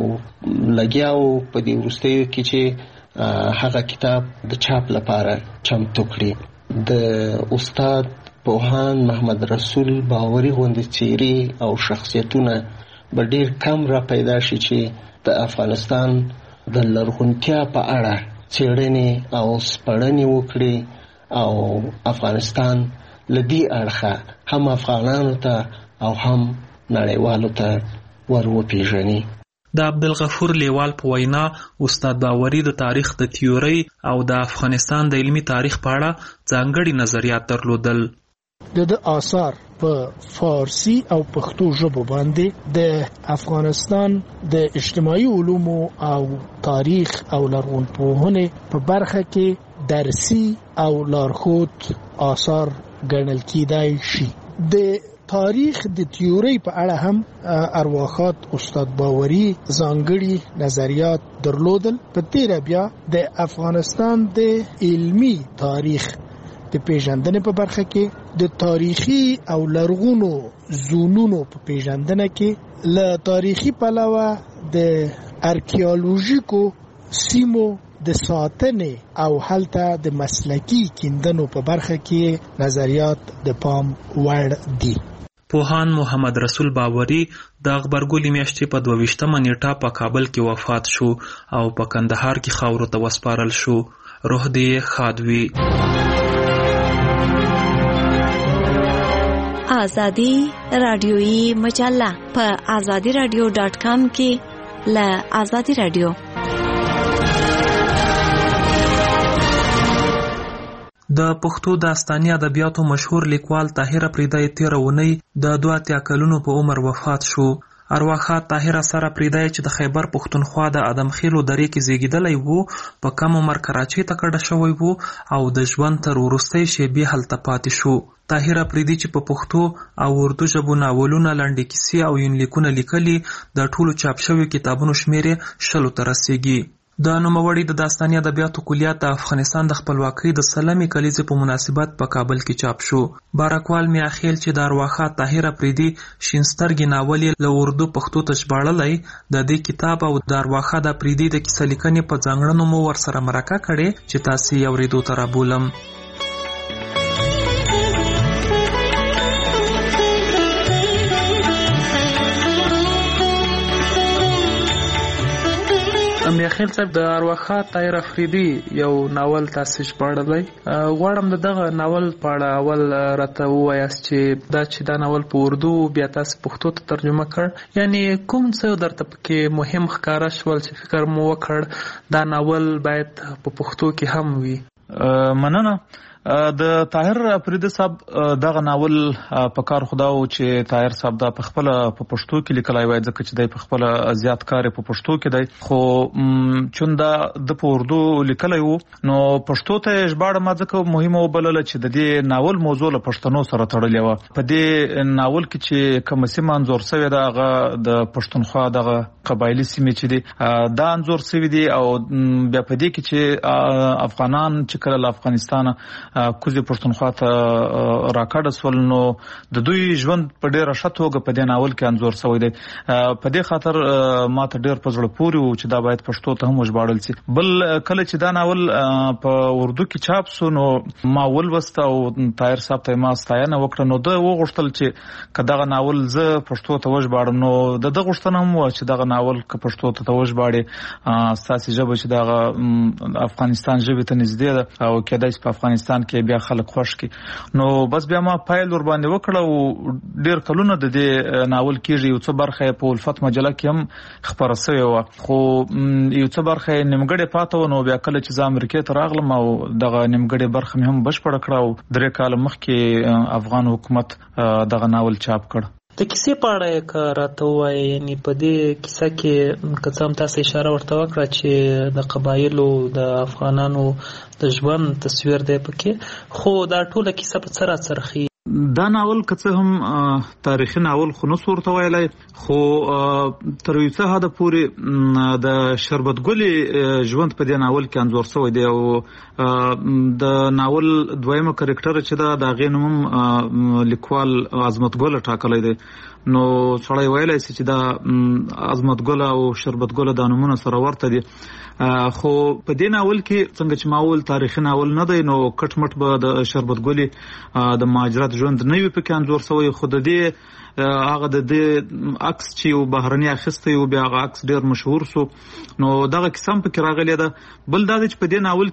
لګیاو په دې وروستیو کې چې هغه کتاب د چاپ لپاره چمتو کړي. د استاد پوهان محمد رسول باوري غوندې څیرې او شخصیتونه به ډېر کم را پیدا شي چې د افغانستان د لرغونتیا په اړه څېړنې او سپړنې وکړي او افغانستان لدی اړخه هم افغانانو ته او هم نړیوالو ته ور وپیژني. د عبدالغفور لیوال په وینا استاد باوري د تاریخ د تیوري او د افغانستان د علمي تاریخ په اړه ځانګړي نظریات درلودل. د د آثار په فارسی او پښتو ژبو باندې د افغانستان د اجتماعي علومو او تاریخ او لرغونپوهنې په برخه کې درسي او لارښود آثار ګڼل کېدای شي. د تاریخ د تیوري په اړه هم ارواښاد استاد باوري ځانګړي نظریات درلودل. په تیره بیا د افغانستان د علمي تاریخ د پیژندنې په برخه کې د تاریخي او لرغونو زونونو په پیژندنه کې له تاریخي پلوه د ارکیالوژیکو سیمو د ساتنې او هلته د مسلکی کیندنو په برخه کې نظریات د پام وړ دي. پوهان محمد رسول باوري د غبرګولي میاشتې په دوه ویشتمه نیټه په کابل کې وفات شو او په کندهار کې خاورو ته وسپارل شو. روح دې ښاد وي. آزادی رادیویی مجله په آزادی رادیو ډاٹ کام کې له آزادی رادیو د پښتو داستاني ادبیاتو مشهور لیکوال طاهر افریدی تېره اونۍ د دوه اتیا کلونو په عمر وفات شو. ارواښاد طاهر اثر افریدی چې د خیبر پښتونخوا د ادمخیلو درې کې زیږیدلی وو، په کم عمر کراچۍ ته کډه شوی وو او د ژوند تر وروستۍ شېبې هلته پاتې شو. طاهر افریدي چې په پښتو او اردو ژبو ناولونه، لنډې کیسې او یونلیکونه لیکلي، د ټولو چاپ شویو کتابونو شمېر یې شلو ته رسیږي. د نوموړي د داستاني ادبیاتو کلیات د افغانستان د خپلواکۍ د سلمې کلیزې په مناسبت په کابل کې چاپ شو. بارکوال میاخیل چې د ارواښاد طاهر افریدي شین سترګې ناول یې له اردو پښتو ته ژباړلی، د دې کتاب او د ارواښاد افریدي د کیسه لیکنې په ځانګړنو مو ورسره مرکه کړې چې تاسې یې اورېدو ته رابولم. میاخیل صاحب، د ارواښاد طاهر افریدي یو ناول تاسې ژباړلی، غواړم د دغه ناول په اړه اول راته ووایاست چې دا چې دا ناول په اردو بیا تاسې پښتو ته ترجمه کړ، یعنی کوم څه درته پکې مهم ښکاره شول چې فکر مو وکړ دا ناول باید په پښتو کې هم وي؟ مننه. د طاهر افریدي صاحب دغه ناول په کار خداو چې طاهر صاحب دا په خپل په پښتو کې لیکلای وای ځکه چې د په خپل زیات کار په پښتو کې دی خو چوندا د په اردو لیکلای وو نو پښتو ته ژباړه ما ځکه مهمه وبلله چې د دې ناول موضوع له پښتنو سره تړلې و. په دې ناول کې چې کوم سیمه انځور شوی دا هغه د پښتونخوا دغه قبایلی سیمې چې دي دا انځور شوی دي او بیا په دې کې چې افغانان چې کله له افغانستان کوزي پښتونخوا ته راکړه سول نو د دوی ژوند په ډیره ښه توګه په دې ناول کې انځور شوی دی. په دې خاطر ما ته ډیر په زړه پورې و چې دا باید پښتو ته هم وژباړل شي. بل کله چې دا ناول په اردو کې چاپ شو نو ما ولوست او طاهر صاحب ته ما ستاینه وکړه نو دا وغوښتل چې کداغه ناول زه پښتو ته وژباړم نو د دغه غوښتنه هم و چې دغه ناول که پښتو ته وژباړي ستاسو ژبه چې دغه افغانستان ژبه ته نږدې ده او کېدای شي په افغانستان کې بیا خلک خوښ کی نو بس بیا ما فایل ور باندې وکړه او ډیر کلونه د دې ناول کېږي یو څه برخه په الفت مجله کې هم خبره شوې و خو یو څه برخه نیمګړې پاتې نو بیا کله چې زه امریکا ته راغلم او دغه نیمګړې برخه مې هم بشپړ کړه او درې کال مخکې افغان حکومت دغه ناول چاپ کړ. د کیسې په اړه یې راته ووایي یعنی په دې کیسه کې که څه هم تاسو اشاره ورته وکړه چې د قبایلو د افغانانو د ژوند تصویر دی پکې خو دا ټوله کیسه په څه راڅرخي؟ دا ناول که څه هم تاریخي ناول خو نه ورته ویلی خو تر یو څه حده پورې د شربت ګلې ژوند په دې ناول کې انځور شوی دی او د ناول دویمه کرکټر چې دا د هغې نوم هم لیکوال عظمت ګل ټاکلی دی نو سړی ویلی شي چې دا عظمت ګل او شربت ګل دا نومونه سره ورته دي خو په دې ناول کې څنګه چې ماول تاریخي ناول نه دی نو کټ مټ به د شربت ګلې د مهاجرت ژوند نه وي پکې انځور شوی خو د دې هغه د دې عکس چې یو بهرني اخیستی و بیا هغه عکس ډیر مشهور سو نو دغه کیسه هم پکې راغلی ده. بل دا چې په دې ناول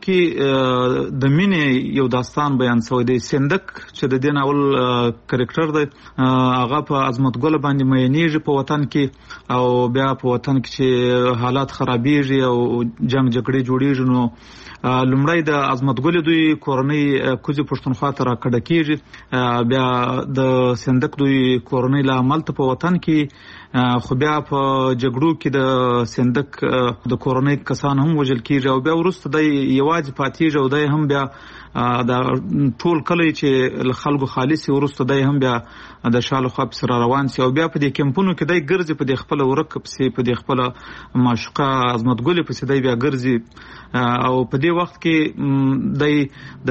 کې د مینې یو داستان بیان شوی دی. صندوق چې د دې ناول کرکټر دی هغه په عظمت ګل باندې مینېږي په وطن کې او بیا په وطن کې چې حالات خرابېږي او جنگ جګړې جوړېږي نو لومړی د عظمت ګل دوی کورنۍ کوزي پښتونخوا ته راکړه کېږي بیا د صندوق دوی کورنۍ له عمل ته په وطن کې خو بیا په جګړو کې د صندوق د کورنۍ کسان هم وژل کېږي او بیا وروسته دی یوازې پاتېږي او دی هم بیا د ټول کلی چې له خلکو خالص وروسته دی هم بیا د شالو خوا پسې را روان سي او بیا په دې کمپونو کې دی ګرځي په دې خپله ورکه پسې په دې خپله معشوقه عظمت ګلې پسې دی بیا ګرځي او په دې وخت کې دی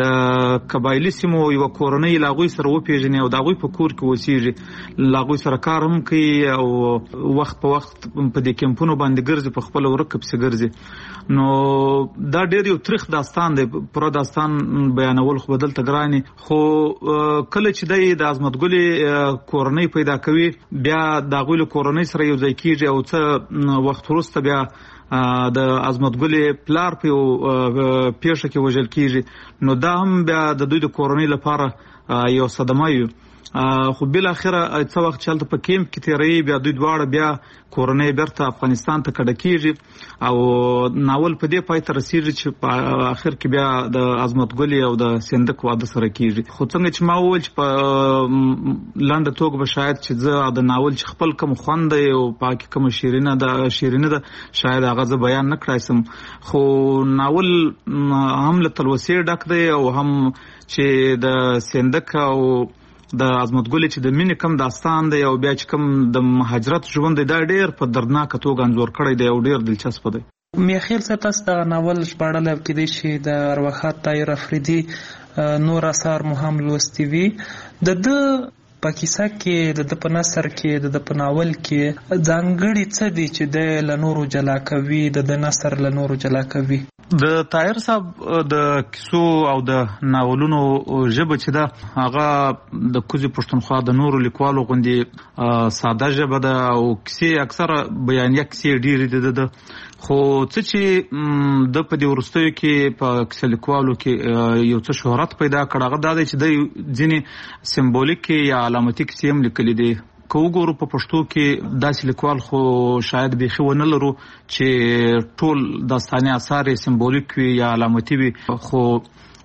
د قبایلي سیمو یوه کورنۍ له هغوی سره وپېژني او د هغوی په کور کې اوسېږي له هغوی سره کار هم کوي او وخت په وخت په دې کمپونو باندې ګرځي په خپله ورکه پسې ګرځي نو دا ډېر یو تریخ داستان دی. پوره داستان بیانول خو به دلته ګران خو کله چې دی د عظمت ګلې کورنۍ پیدا کوي بیا د هغوی له کورنۍ سره یو ځای کېږي او څه وخت وروسته بیا د عظمت ګلې پلار په پیښه کې وژل کېږي نو دا هم بیا د دوی د کورنۍ لپاره یو صدمه وي خو بالاخره څه وخت چې هلته په کیمپ کې تېروي بیا دوی دواړه بیا کورنۍ بیرته افغانستان ته کډه کېږي او ناول په دې پای ته رسېږي چې په آخر کې بیا د عظمت ګلې او د صندوق واده سره کېږي. خو څنګه چې ما وویل چې په لنډه توګه به شاید چې زه د ناول چې خپل کوم خوند دی او په هغې کې کومه شیرینه ده شیرینه ده شاید هغه زه بیان نه کړای شم خو ناول هم له تلوسې ډک دی او هم چې د صندوق او د عظمت ګلې چې د مینې کم داستان دی او بیا چې کم د مهاجرت ژوند دی دا ډېر په دردناکه توګه انځور کړی دی او ډېر دلچسپ دی. میخیل صاحب تاسو دغه ناول ژباړلی او کیدای شي د ارواښاد طاهر افریدي نور اثار مو هم لوستي وي. د ده په کیسه کې د ده په نثر کې د ده په ناول کې ځانګړي څه دي چې دی له نورو جلا کوي د ده نثر له نورو جلا کوي؟ د طاهر صاحب د کیسو او د ناولونو ژبه چې ده هغه د کوزي پښتونخوا د نورو لیکوالو غوندې ساده ژبه ده او کیسې اکثره بیانیه کیسې ډېرې دي ده خو څه چې د په دې وروستیو کې په کیسه لیکوالو کې یو څه شهرت پیدا کړ هغه دا دی چې د ځینې سمبولیک یا علامتي کیسې هم لیکلي دي. که وګورو په پښتو کې داسې لیکوال خو شاید بیخي ونه لرو چې ټول داستاني اثار یې سمبولیک وي یا علامتي وي خو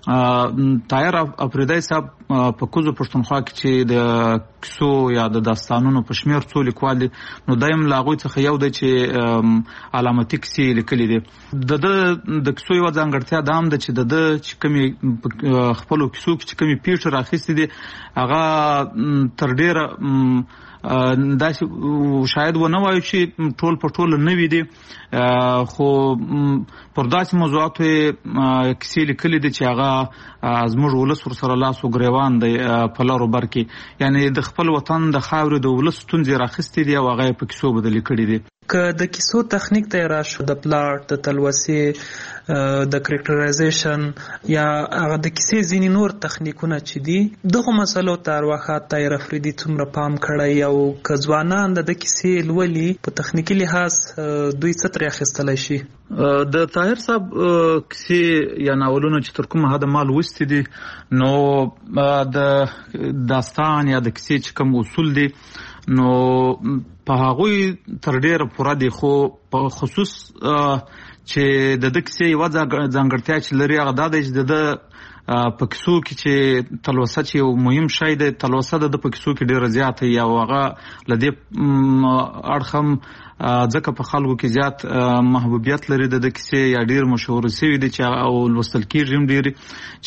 طاهر افریدی صاحب په کوزو پښتونخوا کې چې د کیسو یا د داستانونو په شمیر څو لیکوال دي نو دایم لاغوي څخه یو دی چې علامتي کیسې لیکلي دي. د د کیسو یو ځانګړتیا دا هم ده چې د د چې کومې خپلو کیسو کې چې کومې پیښې راخیستې دي هغه تر ډیره داسې شاید ونه وایو چې ټول په ټول نوي دي خو پر داسې موضوعاتو کیسې لیکلي دي چې هغه زموږ ولس ورسره لاس و ګریوان دی په لارو بر کې یعنی د خپل وطن د خاورې د ولس ستونزې راخیستې دي او هغه یې په کیسو بدلې کړي دي. که د کیسو تخنیک ته راشو د پلاټ د تلوسې د کریکټرایزیشن یا هغه د کیسې ځینې نور تخنیکونه چې دي دغه مسلو ته ارواښاد طاهر افریدي څومره پام کړی او که ځوانان د کیسې لولي په تخنیکي لحاظ دوی څه ترې اخیستلی شي؟ د طاهر صاحب کیسې یا ناولونه چې تر کومه حده ما لوستي دي نو د داستان یا د کیسې چې کوم اصول دي نو په هغوی تر ډیره پوره دي خو په خصوص چې د د کیسې یوه ځانګړتیا چې لري هغه دا دی چې د د په کیسو کې چې تلوسه چې یو مهم شی دی تلوسه د د په کیسو کې ډیره زیاته وي او هغه له دې اړخه هم ځکه په خلکو کې زیات محبوبیت لري د د کیسې یا ډیر مشهور شوي دي چې او لوستل کېږي هم ډېرې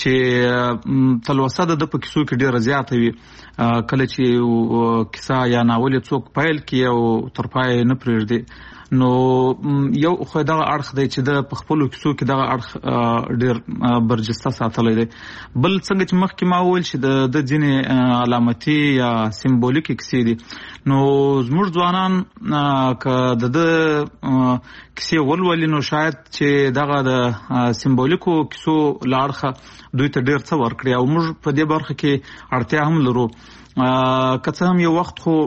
چې تلوسه د د په کیسو کې ډیره زیاته وي کله چې کیسه یا ناول یې څوک پیل کړي او تر پایه نه پرېږدي نو یو خو دغه اړخ دی چې د په خپلو کیسو کې دغه اړخ ډېر برجسته ساتلی دی. بل څنګه چې مخکې ما وویل چې د د ځینې علامتي یا سمبولیکې کیسې دي نو زموږ ځوانان که د د کیسې ولولي نو شاید چې دغه د سمبولیکو کیسو له اړخه دوی ته ډېر څه ورکړي او موږ په دې برخه کې اړتیا هم لرو. که څه هم یو وخت خو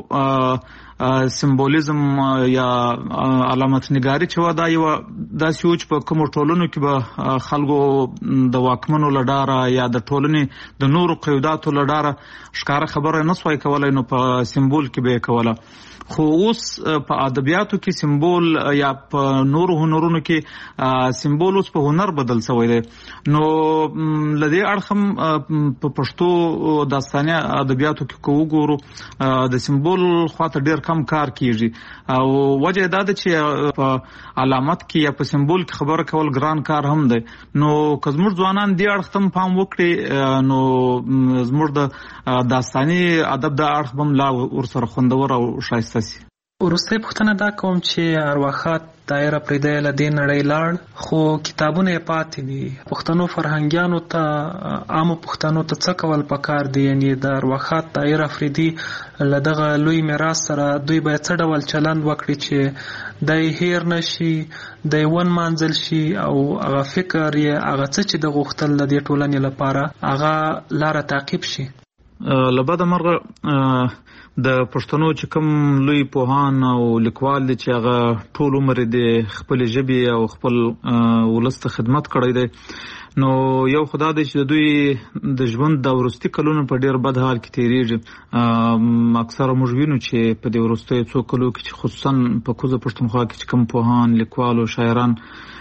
سمبولیزم یا علامت نگاری چې و دا یو داسې و چې په کومو ټولنو کې به خلکو د واکمنو له ډاره یا د ټولنې د نورو قیوداتو له ډاره ښکاره خبره نه سوای کولی نو په سمبول کې به یې کوله. خو اوس په ادبیاتو کې سمبول یا په نورو هنرونو کې سمبول اوس په هنر بدل شوی دی نو له دې اړخه په پښتو داستاني ادبیاتو کې که وګورو د سمبول خواته ډېر کم کار کیږي او وجه دا ده چې په علامت کې یا په سمبول کې خبره کول ګران کار هم دی نو که زموږ ځوانان دې اړخ ته هم پام وکړي نو زموږ د داستاني ادب د اړخ به هم لا ورسره خوندور او ښایسته شي. وروستی پوښتنه دا کوم چې ارواښاد طاهر افریدی له دې نړۍ لاړ خو کتابونه یې پاتې دي. پښتنو فرهنګیانو ته عامو پښتنو ته څه کول پکار دي یعنی د ارواښاد طاهر افریدي له دغه لوی میراث سره دوی باید څه ډول چلند وکړي چې دی هیر نشي دی ونمانځل شي او هغه فکر یې هغه څه چې د غوښتل د دې ټولنې لپاره هغه لاره تعقیب شي. له بده مرغه د پښتنو چې کوم لوی پوهان او لیکوال دي چې هغه ټول عمر د خپل ژبې او خپل ولس ته خدمت کړی دی نو یو خدا دی چې دوی د ژوند د وروستي کلونو په ډیر بد حال کې تیریږي. اکثره موږ وینو چې په دې وروستیو څو کلو کې چې خصوصا په کوزه پښتونخوا کې چې کوم پوهان لیکوال او شاعران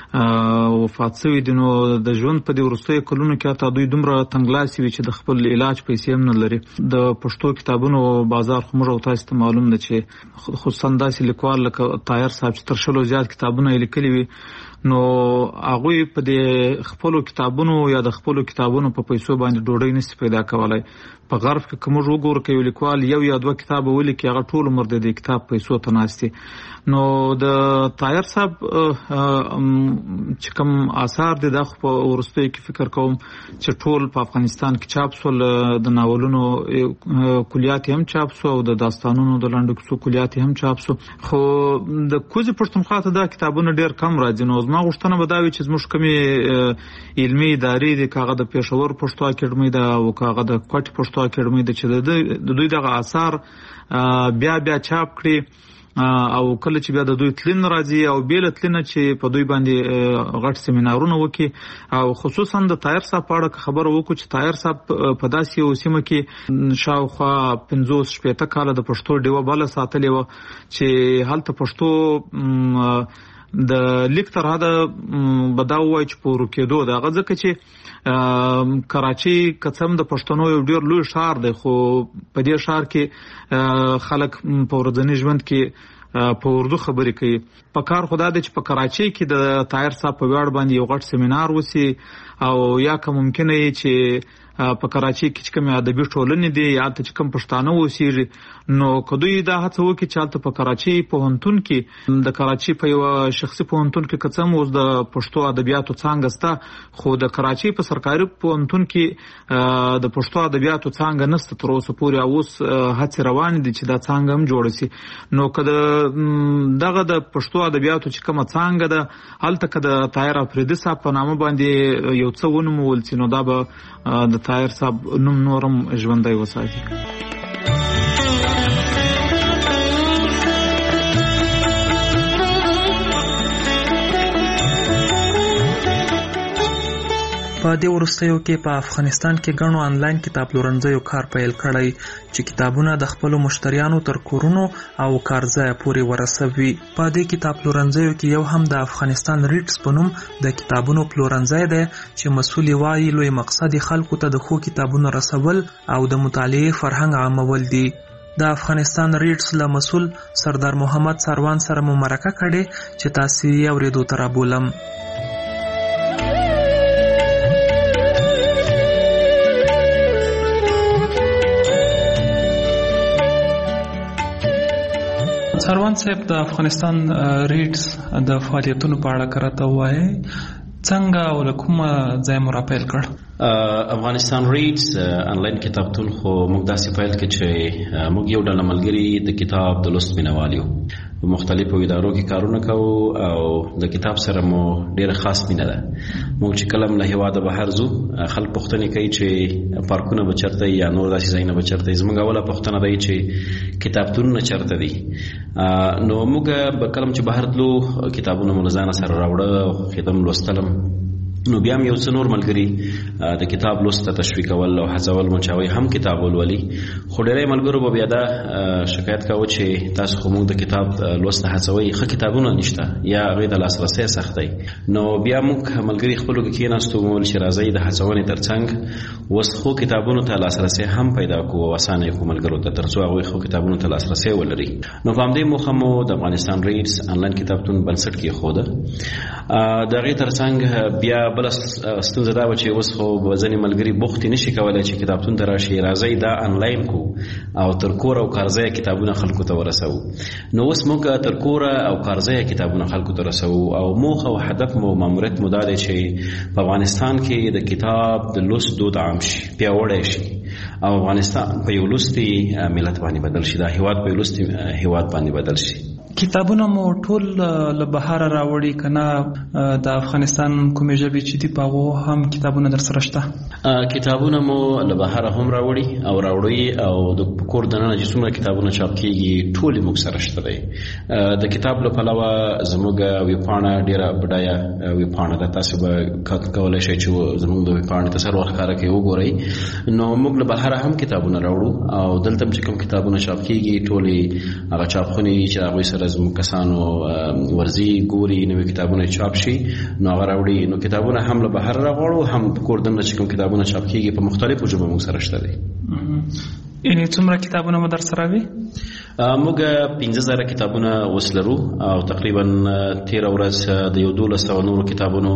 وفات شوي دي نو د ژوند په دې وروستیو کلونو کې حتی دوی دومره تنګلاسي وي چې د خپل علاج پیسې هم نه لري. د پښتو کتابونو بازار خو موږ او تاسو ته معلوم ده چې خصوصا داسې لیکوال لکه طاهر صاحب چې تر شلو زیات کتابونه یې لیکلي وي نو هغوی په دې خپلو کتابونو یا د خپلو کتابونو په پیسو باندې ډوډۍ نشي پیدا کولی. په غرب کې که موږ وګورو که یو لیکوال یو یا دوه کتابه ولیکي هغه ټول عمر د دې کتاب پیسو ته ناست دي. نو د طاهر صاحب چې کوم آثار دي دا خو په وروستیو کې فکر کوم چې ټول په افغانستان کې چاپ شول. د ناولونو کلیات هم چاپ شو او د داستانونو د لنډو کیسو کلیات هم چاپ شو خو د کوزې پښتونخوا ته دا کتابونه ډېر کم راځي. نو زما غوښتنه به دا وي چې زموږ کومې علمي ادارې دي که هغه د پېښور پښتو اکاډمۍ ده او که هغه د کوټې پښتو اکاډمۍ ده چې د دوی دغه آثار بیا بیا چاپ کړي او کله چې بیا د دوی تلین راځي او بیا له تلینه چې په دوی باندې غټ سیمینارونه وکړي او خصوصا د طاهر صاحب په اړه خبره وکړو چې طاهر صاحب په داسې یو سیمه کې شاوخوا پنځوس شپېته کاله د پښتو ډیوه بله ساتلې وه چې هلته پښتو د لیک تر حده بداو وای چې پورو کېدو دا غځکه چې کراچي کڅم د پښتنو یو ډیر لوی ښار دی خو په دې ښار کې خلک په ورځني ژوند کې په اردو خبرې کوي په کار خدا د چې په کراچي کې د طاهر صاحب په ویاړ باندې یو غټ سیمینار وسی او یا که ممکنه چې په کراچي کې چې کوم ادبي ټولنې دي یا ته چې کوم پښتانه اوسېږي نو کدوې دا هڅه وکړي چې هلته په کراچي پوهنتون کې د کراچي په یو شخصي پوهنتون کې کڅم اوس د پښتو ادبیاتو څانګه سته خو د کراچي په سرکاري پوهنتون کې د پښتو ادبیاتو څانګه نشته تر اوسه پورې اوس هڅې روانې دي چې دا څانګه هم جوړه شي نو که دغه د پښتو ادبیاتو چې کومه څانګه ده هلته که د طاهر افریدي صاحب په نامه باندې یو څه ونومول شي نو دا به د طاهر صاحب نوم نورم ژوندی وساتي. په دې وروستیو کې په افغانستان کې ګڼو آنلاین کتاب پلورنځیو کار پیل کړی چې کتابونه د خپلو مشتریانو تر کورونو او کارځایه پورې ورسوي. په دې کتاب پلورنځیو کې یو هم د افغانستان ریډز په نوم د کتابونو پلورنځی دی چې مسؤل وایي لوی مقصد خلکو ته د ښو کتابونو رسول او د مطالعې فرهنګ عامول دي. د افغانستان ریډز له مسؤل سردار محمد سروان سره مو مرکه کړې چې تاسو یې اورېدو ته رابولم. سروان صاحب د افغانستان ریډز د فعالیتونو په اړه کراته وایي څنګه او له کومه ځای مو راپیل کړ؟ افغانستان ریډز آنلاین کتابتون خو موږ داسې پیل کړ چې موږ یو ډله ملګري د کتاب د لوست مینوال یو په مختلفو ادارو کې کارونه کوو او د کتاب سره مو ډېره خاص مینه ده. موږ چې کله له هېواده بهر ځو خلک پوښتنې کوي چې پارکونه به چېرته یا نور داسې ځایونه به چېرته زموږ اوله پوښتنه دی چې کتابتونونه چېرته دي. نو موږ به کله چې بهر تلو کتابونه مو له ځانه سره راوړه او خدم لوستلم نو بیا هم یو څه نور ملګري د کتاب لوست ته تشویقول او هڅول مو چې هغوی هم کتاب ولولي خو ډېری ملګرو به بیا دا شکایت کوه چې تاسو خو موږ د کتاب لوست ته هڅوئ ښه کتابونه نشته یا هغوی د لاسرسی سخت دی. نو بیا موږ ملګري خپلو کې کېناستو وویل چې راځئ د هڅونې تر څنګ اوس ښو کتابونو ته لاسرسی هم پیدا کړو او اسانه یې کړو ملګرو ته تر څو هغوی ښو کتابونو ته لاسرسی ولري. نو په همدې موخه مو د افغانستان ریډز آنلاین کتابتون بنسټ کېښوده. د هغې تر څنګ بیا بله ستونزه دا وه چې اوس خو به ځینې ملګري بوختې نشي کولی چې کتابتون ته راشي راځئ دا آنلاین کو او تر کوره او کارځایه کتابونه خلکو ته ورسوو. نو اوس موږ تر کوره او کارځایه کتابونه خلکو ته رسوو او موخه او هدف مو ماموریت مو دا دی چې په افغانستان کې د کتاب د لوست دود عام شي پیاوړی شي او افغانستان په یو لوستي ملت باندې بدل شي دا هېواد په یو لوستي هېواد باندې بدل شي. کتابونه مو ټول له بهره راوړي که نه د افغانستان کومې ژبې چې دي په هغو هم کتابونه در سره شته؟ کتابونه مو له بهره هم راوړي او راوړي او د کور دننه چې څومره کتابونه چاپ کېږي ټول یې موږ سره شته دی. د کتاب له پلوه زموږ ویبپاڼه ډېره بډایه ویبپاڼه ده. تاسو به کولی شئ چې زموږ د ویبپاڼې ته سر ورښکاره کړئ وګورئ. نو موږ له بهره هم کتابونه راوړو او دلته هم چې کوم کتابونه چاپ کېږي ټولې هغه چاپخونې چې هغوی سره زموږ کسانو ورځي ګوري نوې کتابونه چاپ شي نو هغه راوړي. نو کتابونه هم له بهر راغواړو هم کور دننه چې کوم کتابونه چاپ کېږي په مختلفو ژبو موږ سره شته دی. یعنې څومره کتابونه مو در سره وي؟ موږ پنځه زره کتابونه اوس لرو او تقریبا تېره ورځ د یو دولس سوه نورو کتابونو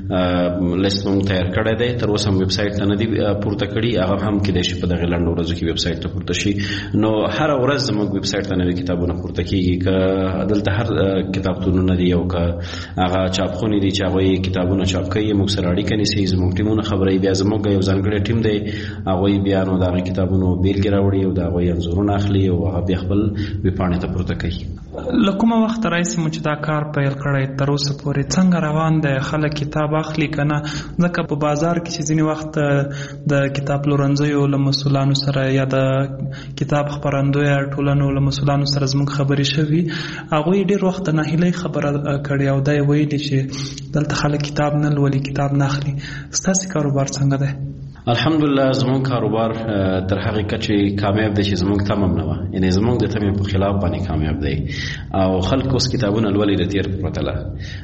لیست موږ تیار کړی دی. تر اوسه هم ویب سایټ ته نه دي پورته کړي هغه هم کیدای شي په دغې لنډو ورځو کې ویب سایټ ته پورته شي. نو هره ورځ زموږ ویب سایټ ته نوي کتابونه پورته کېږي که دلته هر کتابتونونه دي او که هغه چاپخونې دي چې هغوی کتابونه چاپ کوي موږ سره اړیکه نیسي زموږ ټیمونه خبروي. بیا زموږ یو ځانګړی ټیم دی هغوی بیا نو د هغې کتابونو بیلګې راوړي او د هغوی انځورونه اخلي او هغه بیا خپل ویبپاڼې ته پورته کوي. له کومه وخته راهیسې مو چې دا کار پیل کړی تر اوسه پورې څنګه روان دی؟ خلک کتاب اخلي که نه؟ ځکه په بازار کې چې ځینې وخت د کتاب پلورنځیو له مسؤلانو سره یا د کتاب خپرندویو ټولنو له مسؤلانو سره زموږ خبرې شوي هغوی ډېر وخت د ناهیلۍ خبره کړې او دا یې ویلي چې دلته خلک کتاب نه لولي کتاب نه اخلي. ستاسې کاروبار څنګه دی؟ الحمدلله زموږ کاروبار تر هغه کچې کامیاب دی چې زموږ تمام نه و، یعنی زموږ د تمې په خلاف باندې کامیاب دی او خلک اوس کتابونه لولي د تیر په پرتله.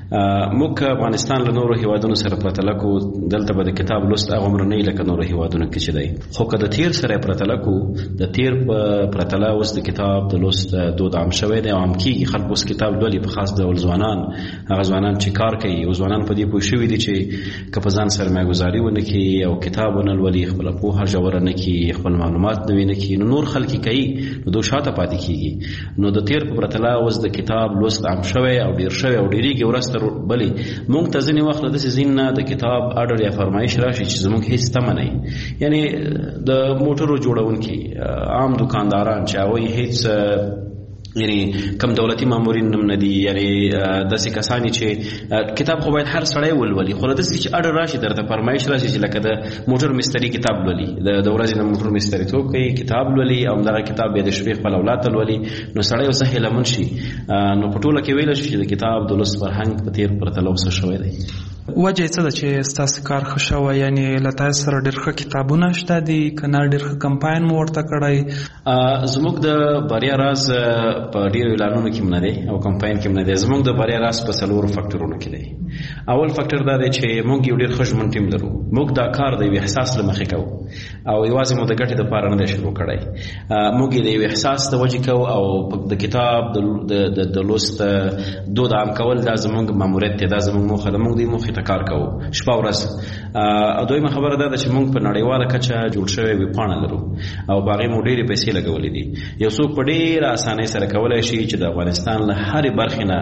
موږ افغانستان له نورو هیوادونو سره پرتله کو دلته به د کتاب لوست هغه عمر نه لکه نورو هیوادونو کې چې دی، خو که د تیر سره پرتله کو د تیر په پرتله اوس د کتاب د لوست دود عام شوی دی او عام کیږي. خلک اوس کتاب لولي، په خاص ډول ځوانان، هغه ځوانان چې کار کوي او ځوانان په دې پوه شوي دي چې که په ځان سرمایه‌ګذاري ونه کړي او کتاب ولولي، خپل پوهه ژوره نه کړي، خپل معلومات نوي نه کړي، نو نور خلک کوي نو دوی شاته پاتې کیږي. نو د تیر په پرتله اوس د کتاب لوست عام شوی او ډیر شوی او ډیریږي ورځ تر بلې. موږ ته ځینې وخت داسې ځین نه د کتاب اډر یا فرمایش راشي چې زموږ هیڅ تمه نه وي، یعنی د موټرو جوړونکي عام دکانداران چې هغوی هیڅ یعنی کم دولتي مامورین هم نه دي، یعنی داسې کسانی چې کتاب خو باید هر سړی ولولي، خو داسې چې اډر راشي درته فرمایش راشي چې لکه د موټر مستري کتاب لولي، د ورځې د موټر مستریتوب کوي کتاب لولي او دغه کتاب بیا د شپې خپل اولاد ته لولي، نو سړی اوس هیلهمن شي. نو په ټوله کې ویلی شي چې د کتاب د لوست فرهنګ په تیر پرتله اوس شوی دی. وجه یې څه ده چې ستاسو کار ښه شوی؟ یعنی له تاسو سره ډېر ښه کتابونه شته دي که نه ډېر ښه کمپاین مو ورته کړی؟ زموږ د بریا راز په ډېرو اعلانونو کې هم نه دی او کمپاین کې هم نه دی. زموږ د بریا راز په څلورو فکټورونو کې دی. اول فکټر دا دی چې موږ یو ډېر ښه ژمن ټیم لرو. موږ دا کار د یو احساس له مخې کوو او یوازې مو د ګټې دپاره نه دی شروع کړی. موږ یې د یو احساس د وجې کوو او د کتاب د لوست دود عام کول دا زموږ ماموریت دی، دا زموږ موخه ده. موږ دې موخې ته کار کوو شپه ورځ. او دویمه خبره دا ده چې موږ په نړیواله کچه جوړ شوی ویبپاڼه لرو او په هغې مو ډېرې پیسې لګولې دي. یو څوک په ډېره اسانۍ سره کولی شي چې د افغانستان له هرې برخې نه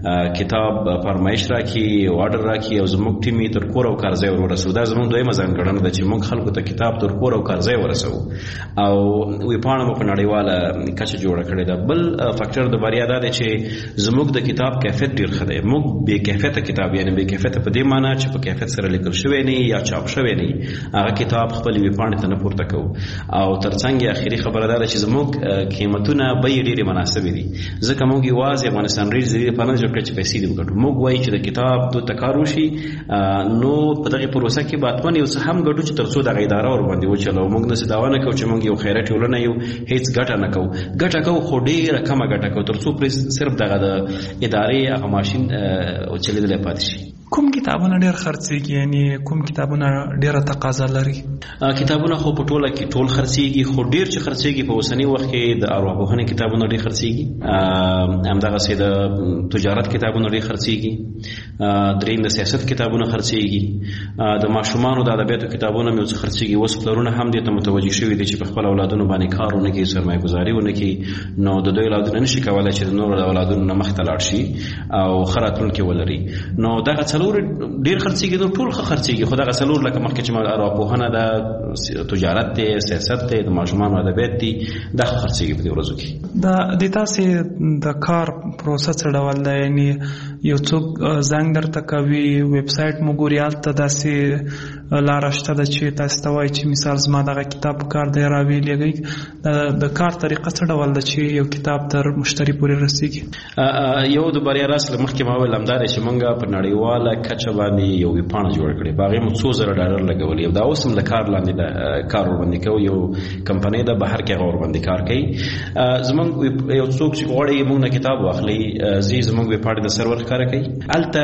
کتاب فرمایش راکړي او اډر راکړي او زموږ ټیم یې تر کور او کارځای ور ورسوو. دا زموږ دویمه ځانګړنه ده چې موږ خلکو ته کتاب تر کور او کارځای ورسوو او ویبپاڼه مو په نړیواله کچه جوړه کړې ده. بل فکټر د بریا دا دی چې زموږ د کتاب کیفیت ډېر ښه دی. موږ بې کیفیته کتاب، یعنی بې کیفیته په دې معنی چې په کیفیت سره لیکل شوی نه یا چاپ شوی نه، هغه کتاب خپل ویبپاڼې ته نه پورته کوو. او ترڅنګ یې اخري خبره دا ده چې زموږ قیمتونه بیې ډېرې مناسبې دي، ځکه موږ یوازې افغانستان ریډ د دې لپاره نه جوړ کړی چې پیسې دې وګټو. موږ وایو چې د کتاب دود ته کار وشي، نو په دغې پروسه کې به حتما یو څه هم ګټو چې تر څو دغه اداره ورباندې وچلوو. موږ داسې دعوا نه کوو چې موږ یو خیري ټولنه یو، هیڅ ګټه نه کوو. ګټه کوو خو ډېره کمه ګټه کوو تر څو پرې صرف دغه د ادارې هغه ماشین چلېدلی پاتې شي. کوم کتابونه ډېر خرڅېږي؟ یعنی کوم کتابونه ډېره تقاضا لري؟ کتابونه خو په ټوله کې ټول خرڅېږي، خو ډېر چې خرڅېږي په اوسني وخت کې د ارواپوهنې کتابونه ډېر خرڅېږي، همدغسې د تجارت کتابونه ډېر خرڅېږي، درېیم د سیاست کتابونه خرڅېږي، د ماشومانو د ادبیاتو کتابونه مې اوس خرڅېږي. اوس پلرونه هم دې ته متوجه شوي دي چې په خپل اولادونو باندې کار ونه کړي، سرمایه‌ګذاري ونه کړي، نو د دوی اولادونه نشي کولی چې د نورو د اولادونو نه مخته لاړ شي او ښه راتلونکی ولري. نو دغه څلور ډېر خرڅېږي، نو ټول ښه خرڅېږي، خو دغه څلور لکه مخکې چې ارواپوهنه ده، تجارت دی، سیاست دی، د ماشومانو ادبیات دي، دا ښه خرڅېږي په دې ورځو کې. د تاسې د کار پروسه څه ډول ده؟ یعنی یو څوک زنګ درته کوي، ویب سایټ مو ګوري، هلته داسې لاره شته ده چې تاسو ته وایي چې مثال زما دغه کتاب په کار دی راویلېږئ. د کار طریقه څه ډول ده چې یو کتاب تر مشتری پورې رسېږي؟ یو د بریا راز له مخکې ما ویل همدا دی چې موږ په نړیواله کچه باندې یو ویبپاڼه جوړه کړې، په هغې مو څو زره ډالر لګولي او دا اوس هم د کار لاندې ده، کار ورباندې کوو. یو کمپنۍ ده بهر کې هغه ورباندې کار کوي. زموږ یو څوک چې غواړي موږ نه کتاب واخلي، ځي زموږ ویبپاڼې د سرور ښکاره کوي، هلته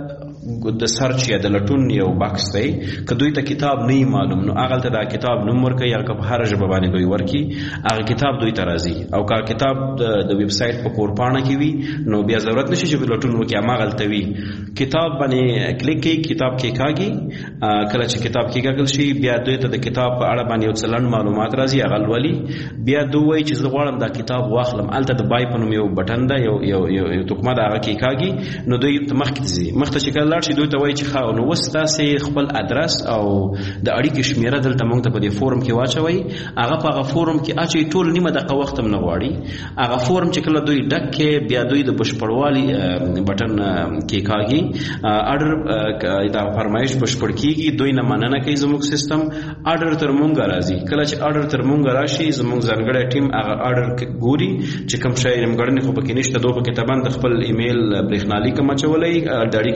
د سرچ یا د لټون یو باکس دی. که دوی ته کتاب نه معلوم نو هغلته دا کتاب نوم ورکوي، هغه په هره ژبه باندې دوی ورکي، هغه کتاب دوی ته راځي. او که کتاب د ویب سایټ په کورپاڼه کې وي نو بیا ضرورت نشي چې لټون وکړي، هماغلته وي. کتاب باندې کلیک کوي، کتاب کې کاږي، کله چې کتاب کې کاږل شي بیا دوی ته د کتاب په اړه باندې یو څه لنډ معلومات راځي، هغه لولي. بیا دوی وایي چې زه غواړم دا کتاب واخلم، هلته د بای په نوم یو بټن ده، یو یو یو توکمه ده، هغه کې کاږي، نو دوی مخکې ځي. مخته چې کله لاړ شي دوی ته وایي چې ښه نو اوس تاسې خپل ادرس او د اړیکې شمېره دلته موږ ته په دې فورم کې واچوئ. هغه په هغه فورم کې اچوئ، ټول نیمه دقیقه وخت هم نه غواړي. هغه فورم چې کله دوی ډک کړي بیا دوی د بشپړوالي بټن کې کاږي، اډر دا فرمایش بشپړ کېږي، دوی نه مننه کوي زموږ سیستم، اډر تر موږ راځي. کله چې اډر تر موږ راشي زموږ ځانګړی ټیم هغه اډر ګوري چې کوم شی نیمګړنې خو پکې نشته، دوی پکې طبعا د خپل ایمیل برېښنالیک هم اچولی، د اړیکې شمېره یې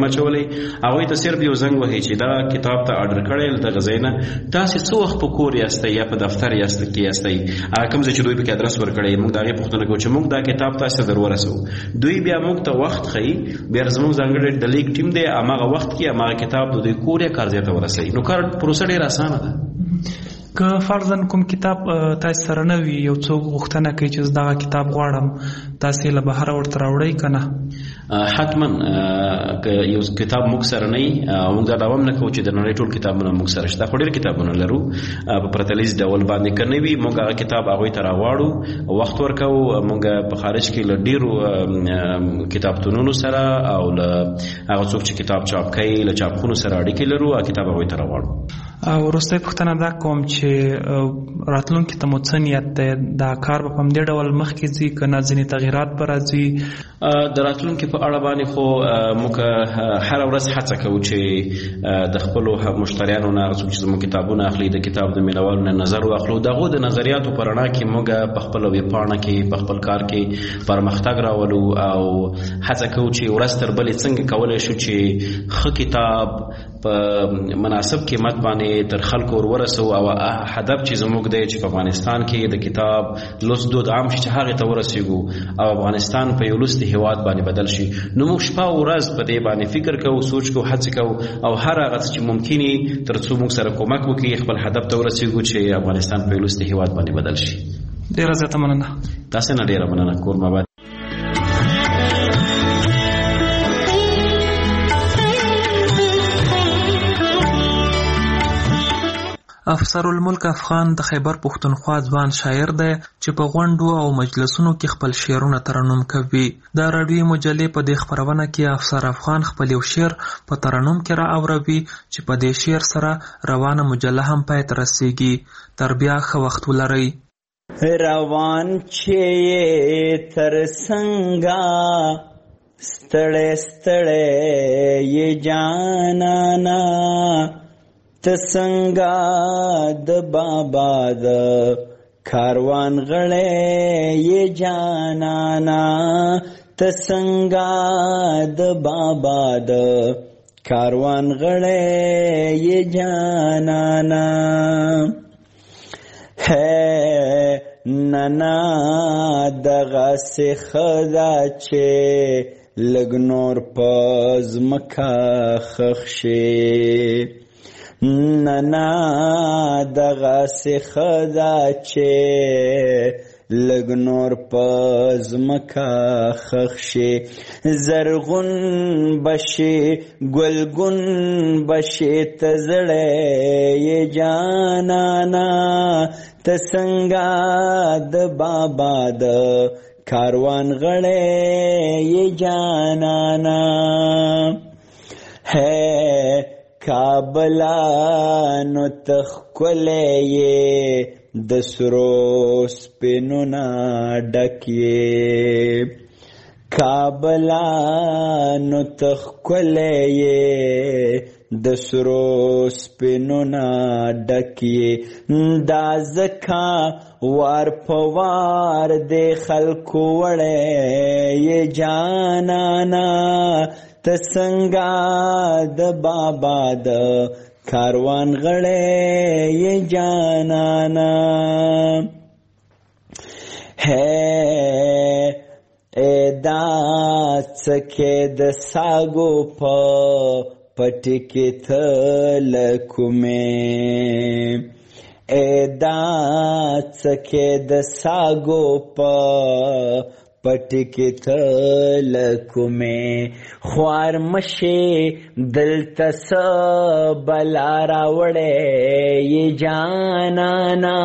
یم اچولی هغوی ته صرف یو زنګ وهي چې دا کتاب ته آرډر کړی دغه ځای نه تاسې څه وخت په کور یاستئ یا په دفتر یاست کې یاستئ هغه کوم ځای چې دوی پکې ادرس ورکړی موږ د هغې پوښتنه کوو چې موږ دا کتاب تاسې ته در ورسوو دوی بیا موږ ته وخت ښیي بیا زموږ ځانګړی د لیک ټیم دی هماغه وخت کې هماغه کتاب د دوی کور یا کار ځای ته ورسوي نو کار پروسه ډېره اسانه ده که فرضاً کوم کتاب تاسو سره نه وي یو څوک غوښتنه کوي چې دغه کتاب غواړم تاسې له بهره ورته راوړئ که نه حتما که یو کتاب موږ سره نه وي موږ دا دعوه هم نه کوو چې د نړۍ ټول کتابونه موږ سره شته خو ډېر کتابونه لرو په پرتلیز ډول باندې که نه وي موږ هغه کتاب هغوی ته راواړو وخت ورکوو موږ په خارج کې له ډېرو کتابتونونو سره او له هغه څوک چې کتاب چاپ کوي له چاپخونو سره اړیکې لرو هغه کتاب هغوی ته راواړو وروستۍ پوښتنه دا کوم چې راتلونکي ته مو څه نیت دی دا کار به په همدې ډول مخکې ځي که نه ځینې تغیرات به راځي د راتلونکي په اړه باندې خو موږ هره ورځ هڅه کوو چې د خپلو مشتریانو نه هغه څوک چې زموږ کتابونه اخلي د کتاب د مینوالو نه نظر واخلو د هغو د نظریاتو په رڼا کې موږ په خپله ویبپاڼه کې په خپل کار کې پرمختګ راولو او هڅه کوو چې ورځ تر بلې څنګه کولی شو چې ښه کتاب په مناسب قیمت باندې تر خلکو ورسو او هدف چې زموږ دی چې په افغانستان کې د کتاب لوست دود عام شي چې هغې ته ورسېږو او افغانستان په یو لوستي هېواد باندې بدل شي نو موږ شپه او ورځ په دې باندې فکر کوو سوچ کوو هڅې کوو او هر هغه څه چې ممکن وي تر څو موږ سره کومک وکړي خپل هدف ته ورسېږو چې افغانستان په یو لوستي هېواد باندې بدل شي ډېره زیاته مننه تاسې نه ډېره مننه کور ماباد افسر الملک افغان د خیبر پښتونخوا ځوان شاعر دی چې په غونډو او مجلسونو کې خپل شعرونه ترنم کوي د راډیوي مجلې په دې خپرونه کې افسر افغان خپل یو شعر په ترنم کې را اوروي چې په دې شعر سره روانه مجله هم پای ته رسیږي تر بیا ښه وخت ولرئ روان چې تر څنګه ستړی ستړی یې جانانا تسنګا د بابا د کاروان غړې یې جانانا تسنګا د بابا د کاروان غړې یې جانانا ہے ننا دغه سخدا چې لګنور پز مکا خخشه ننا دغه سخدا چې لګنور پز مکا خخشه زرغون بشي ګلګون بشي تزړې یې جانانا تسنګا د بابا د کاروان غړې یې جانانا ہے کابلا نو تخکلې د سرو سپینو نا ډکې کابلا نو تخکلې د سرو سپینو نا ډکې دا زکا وار په وار د خلکو وړې یې جانانا تسنګا د بابا د کاروان غړې یې جانانا ہے ادا څکې د ساګو په پټې کې تلکمې ادا څکې د ساګو په پټکی تلکمې خوار مشې دلته څه بلا راوړې یې جانانا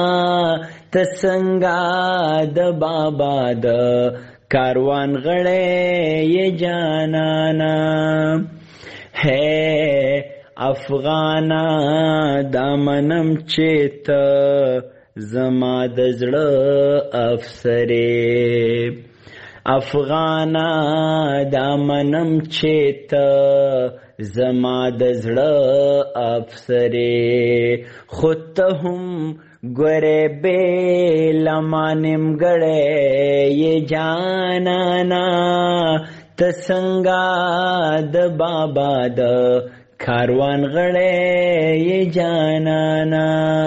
تسنګا د بابا د کاروان غړې یې جانانا ہے افغانا دامنم چې ته زما د زړه افسرې افغانا دامنم چې ته زما د زړه افسرې خو ته هم ګورې بې لما نیمګړی یې جانانا تسنګا د بابا د کاروان غړې جانانا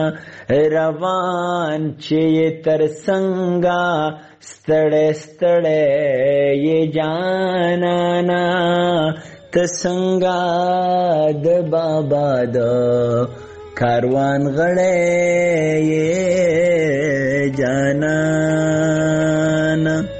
روان چې تر څنګه ستړې ستړې جانانا تسنګا د بابا د کاروان غړې جانانا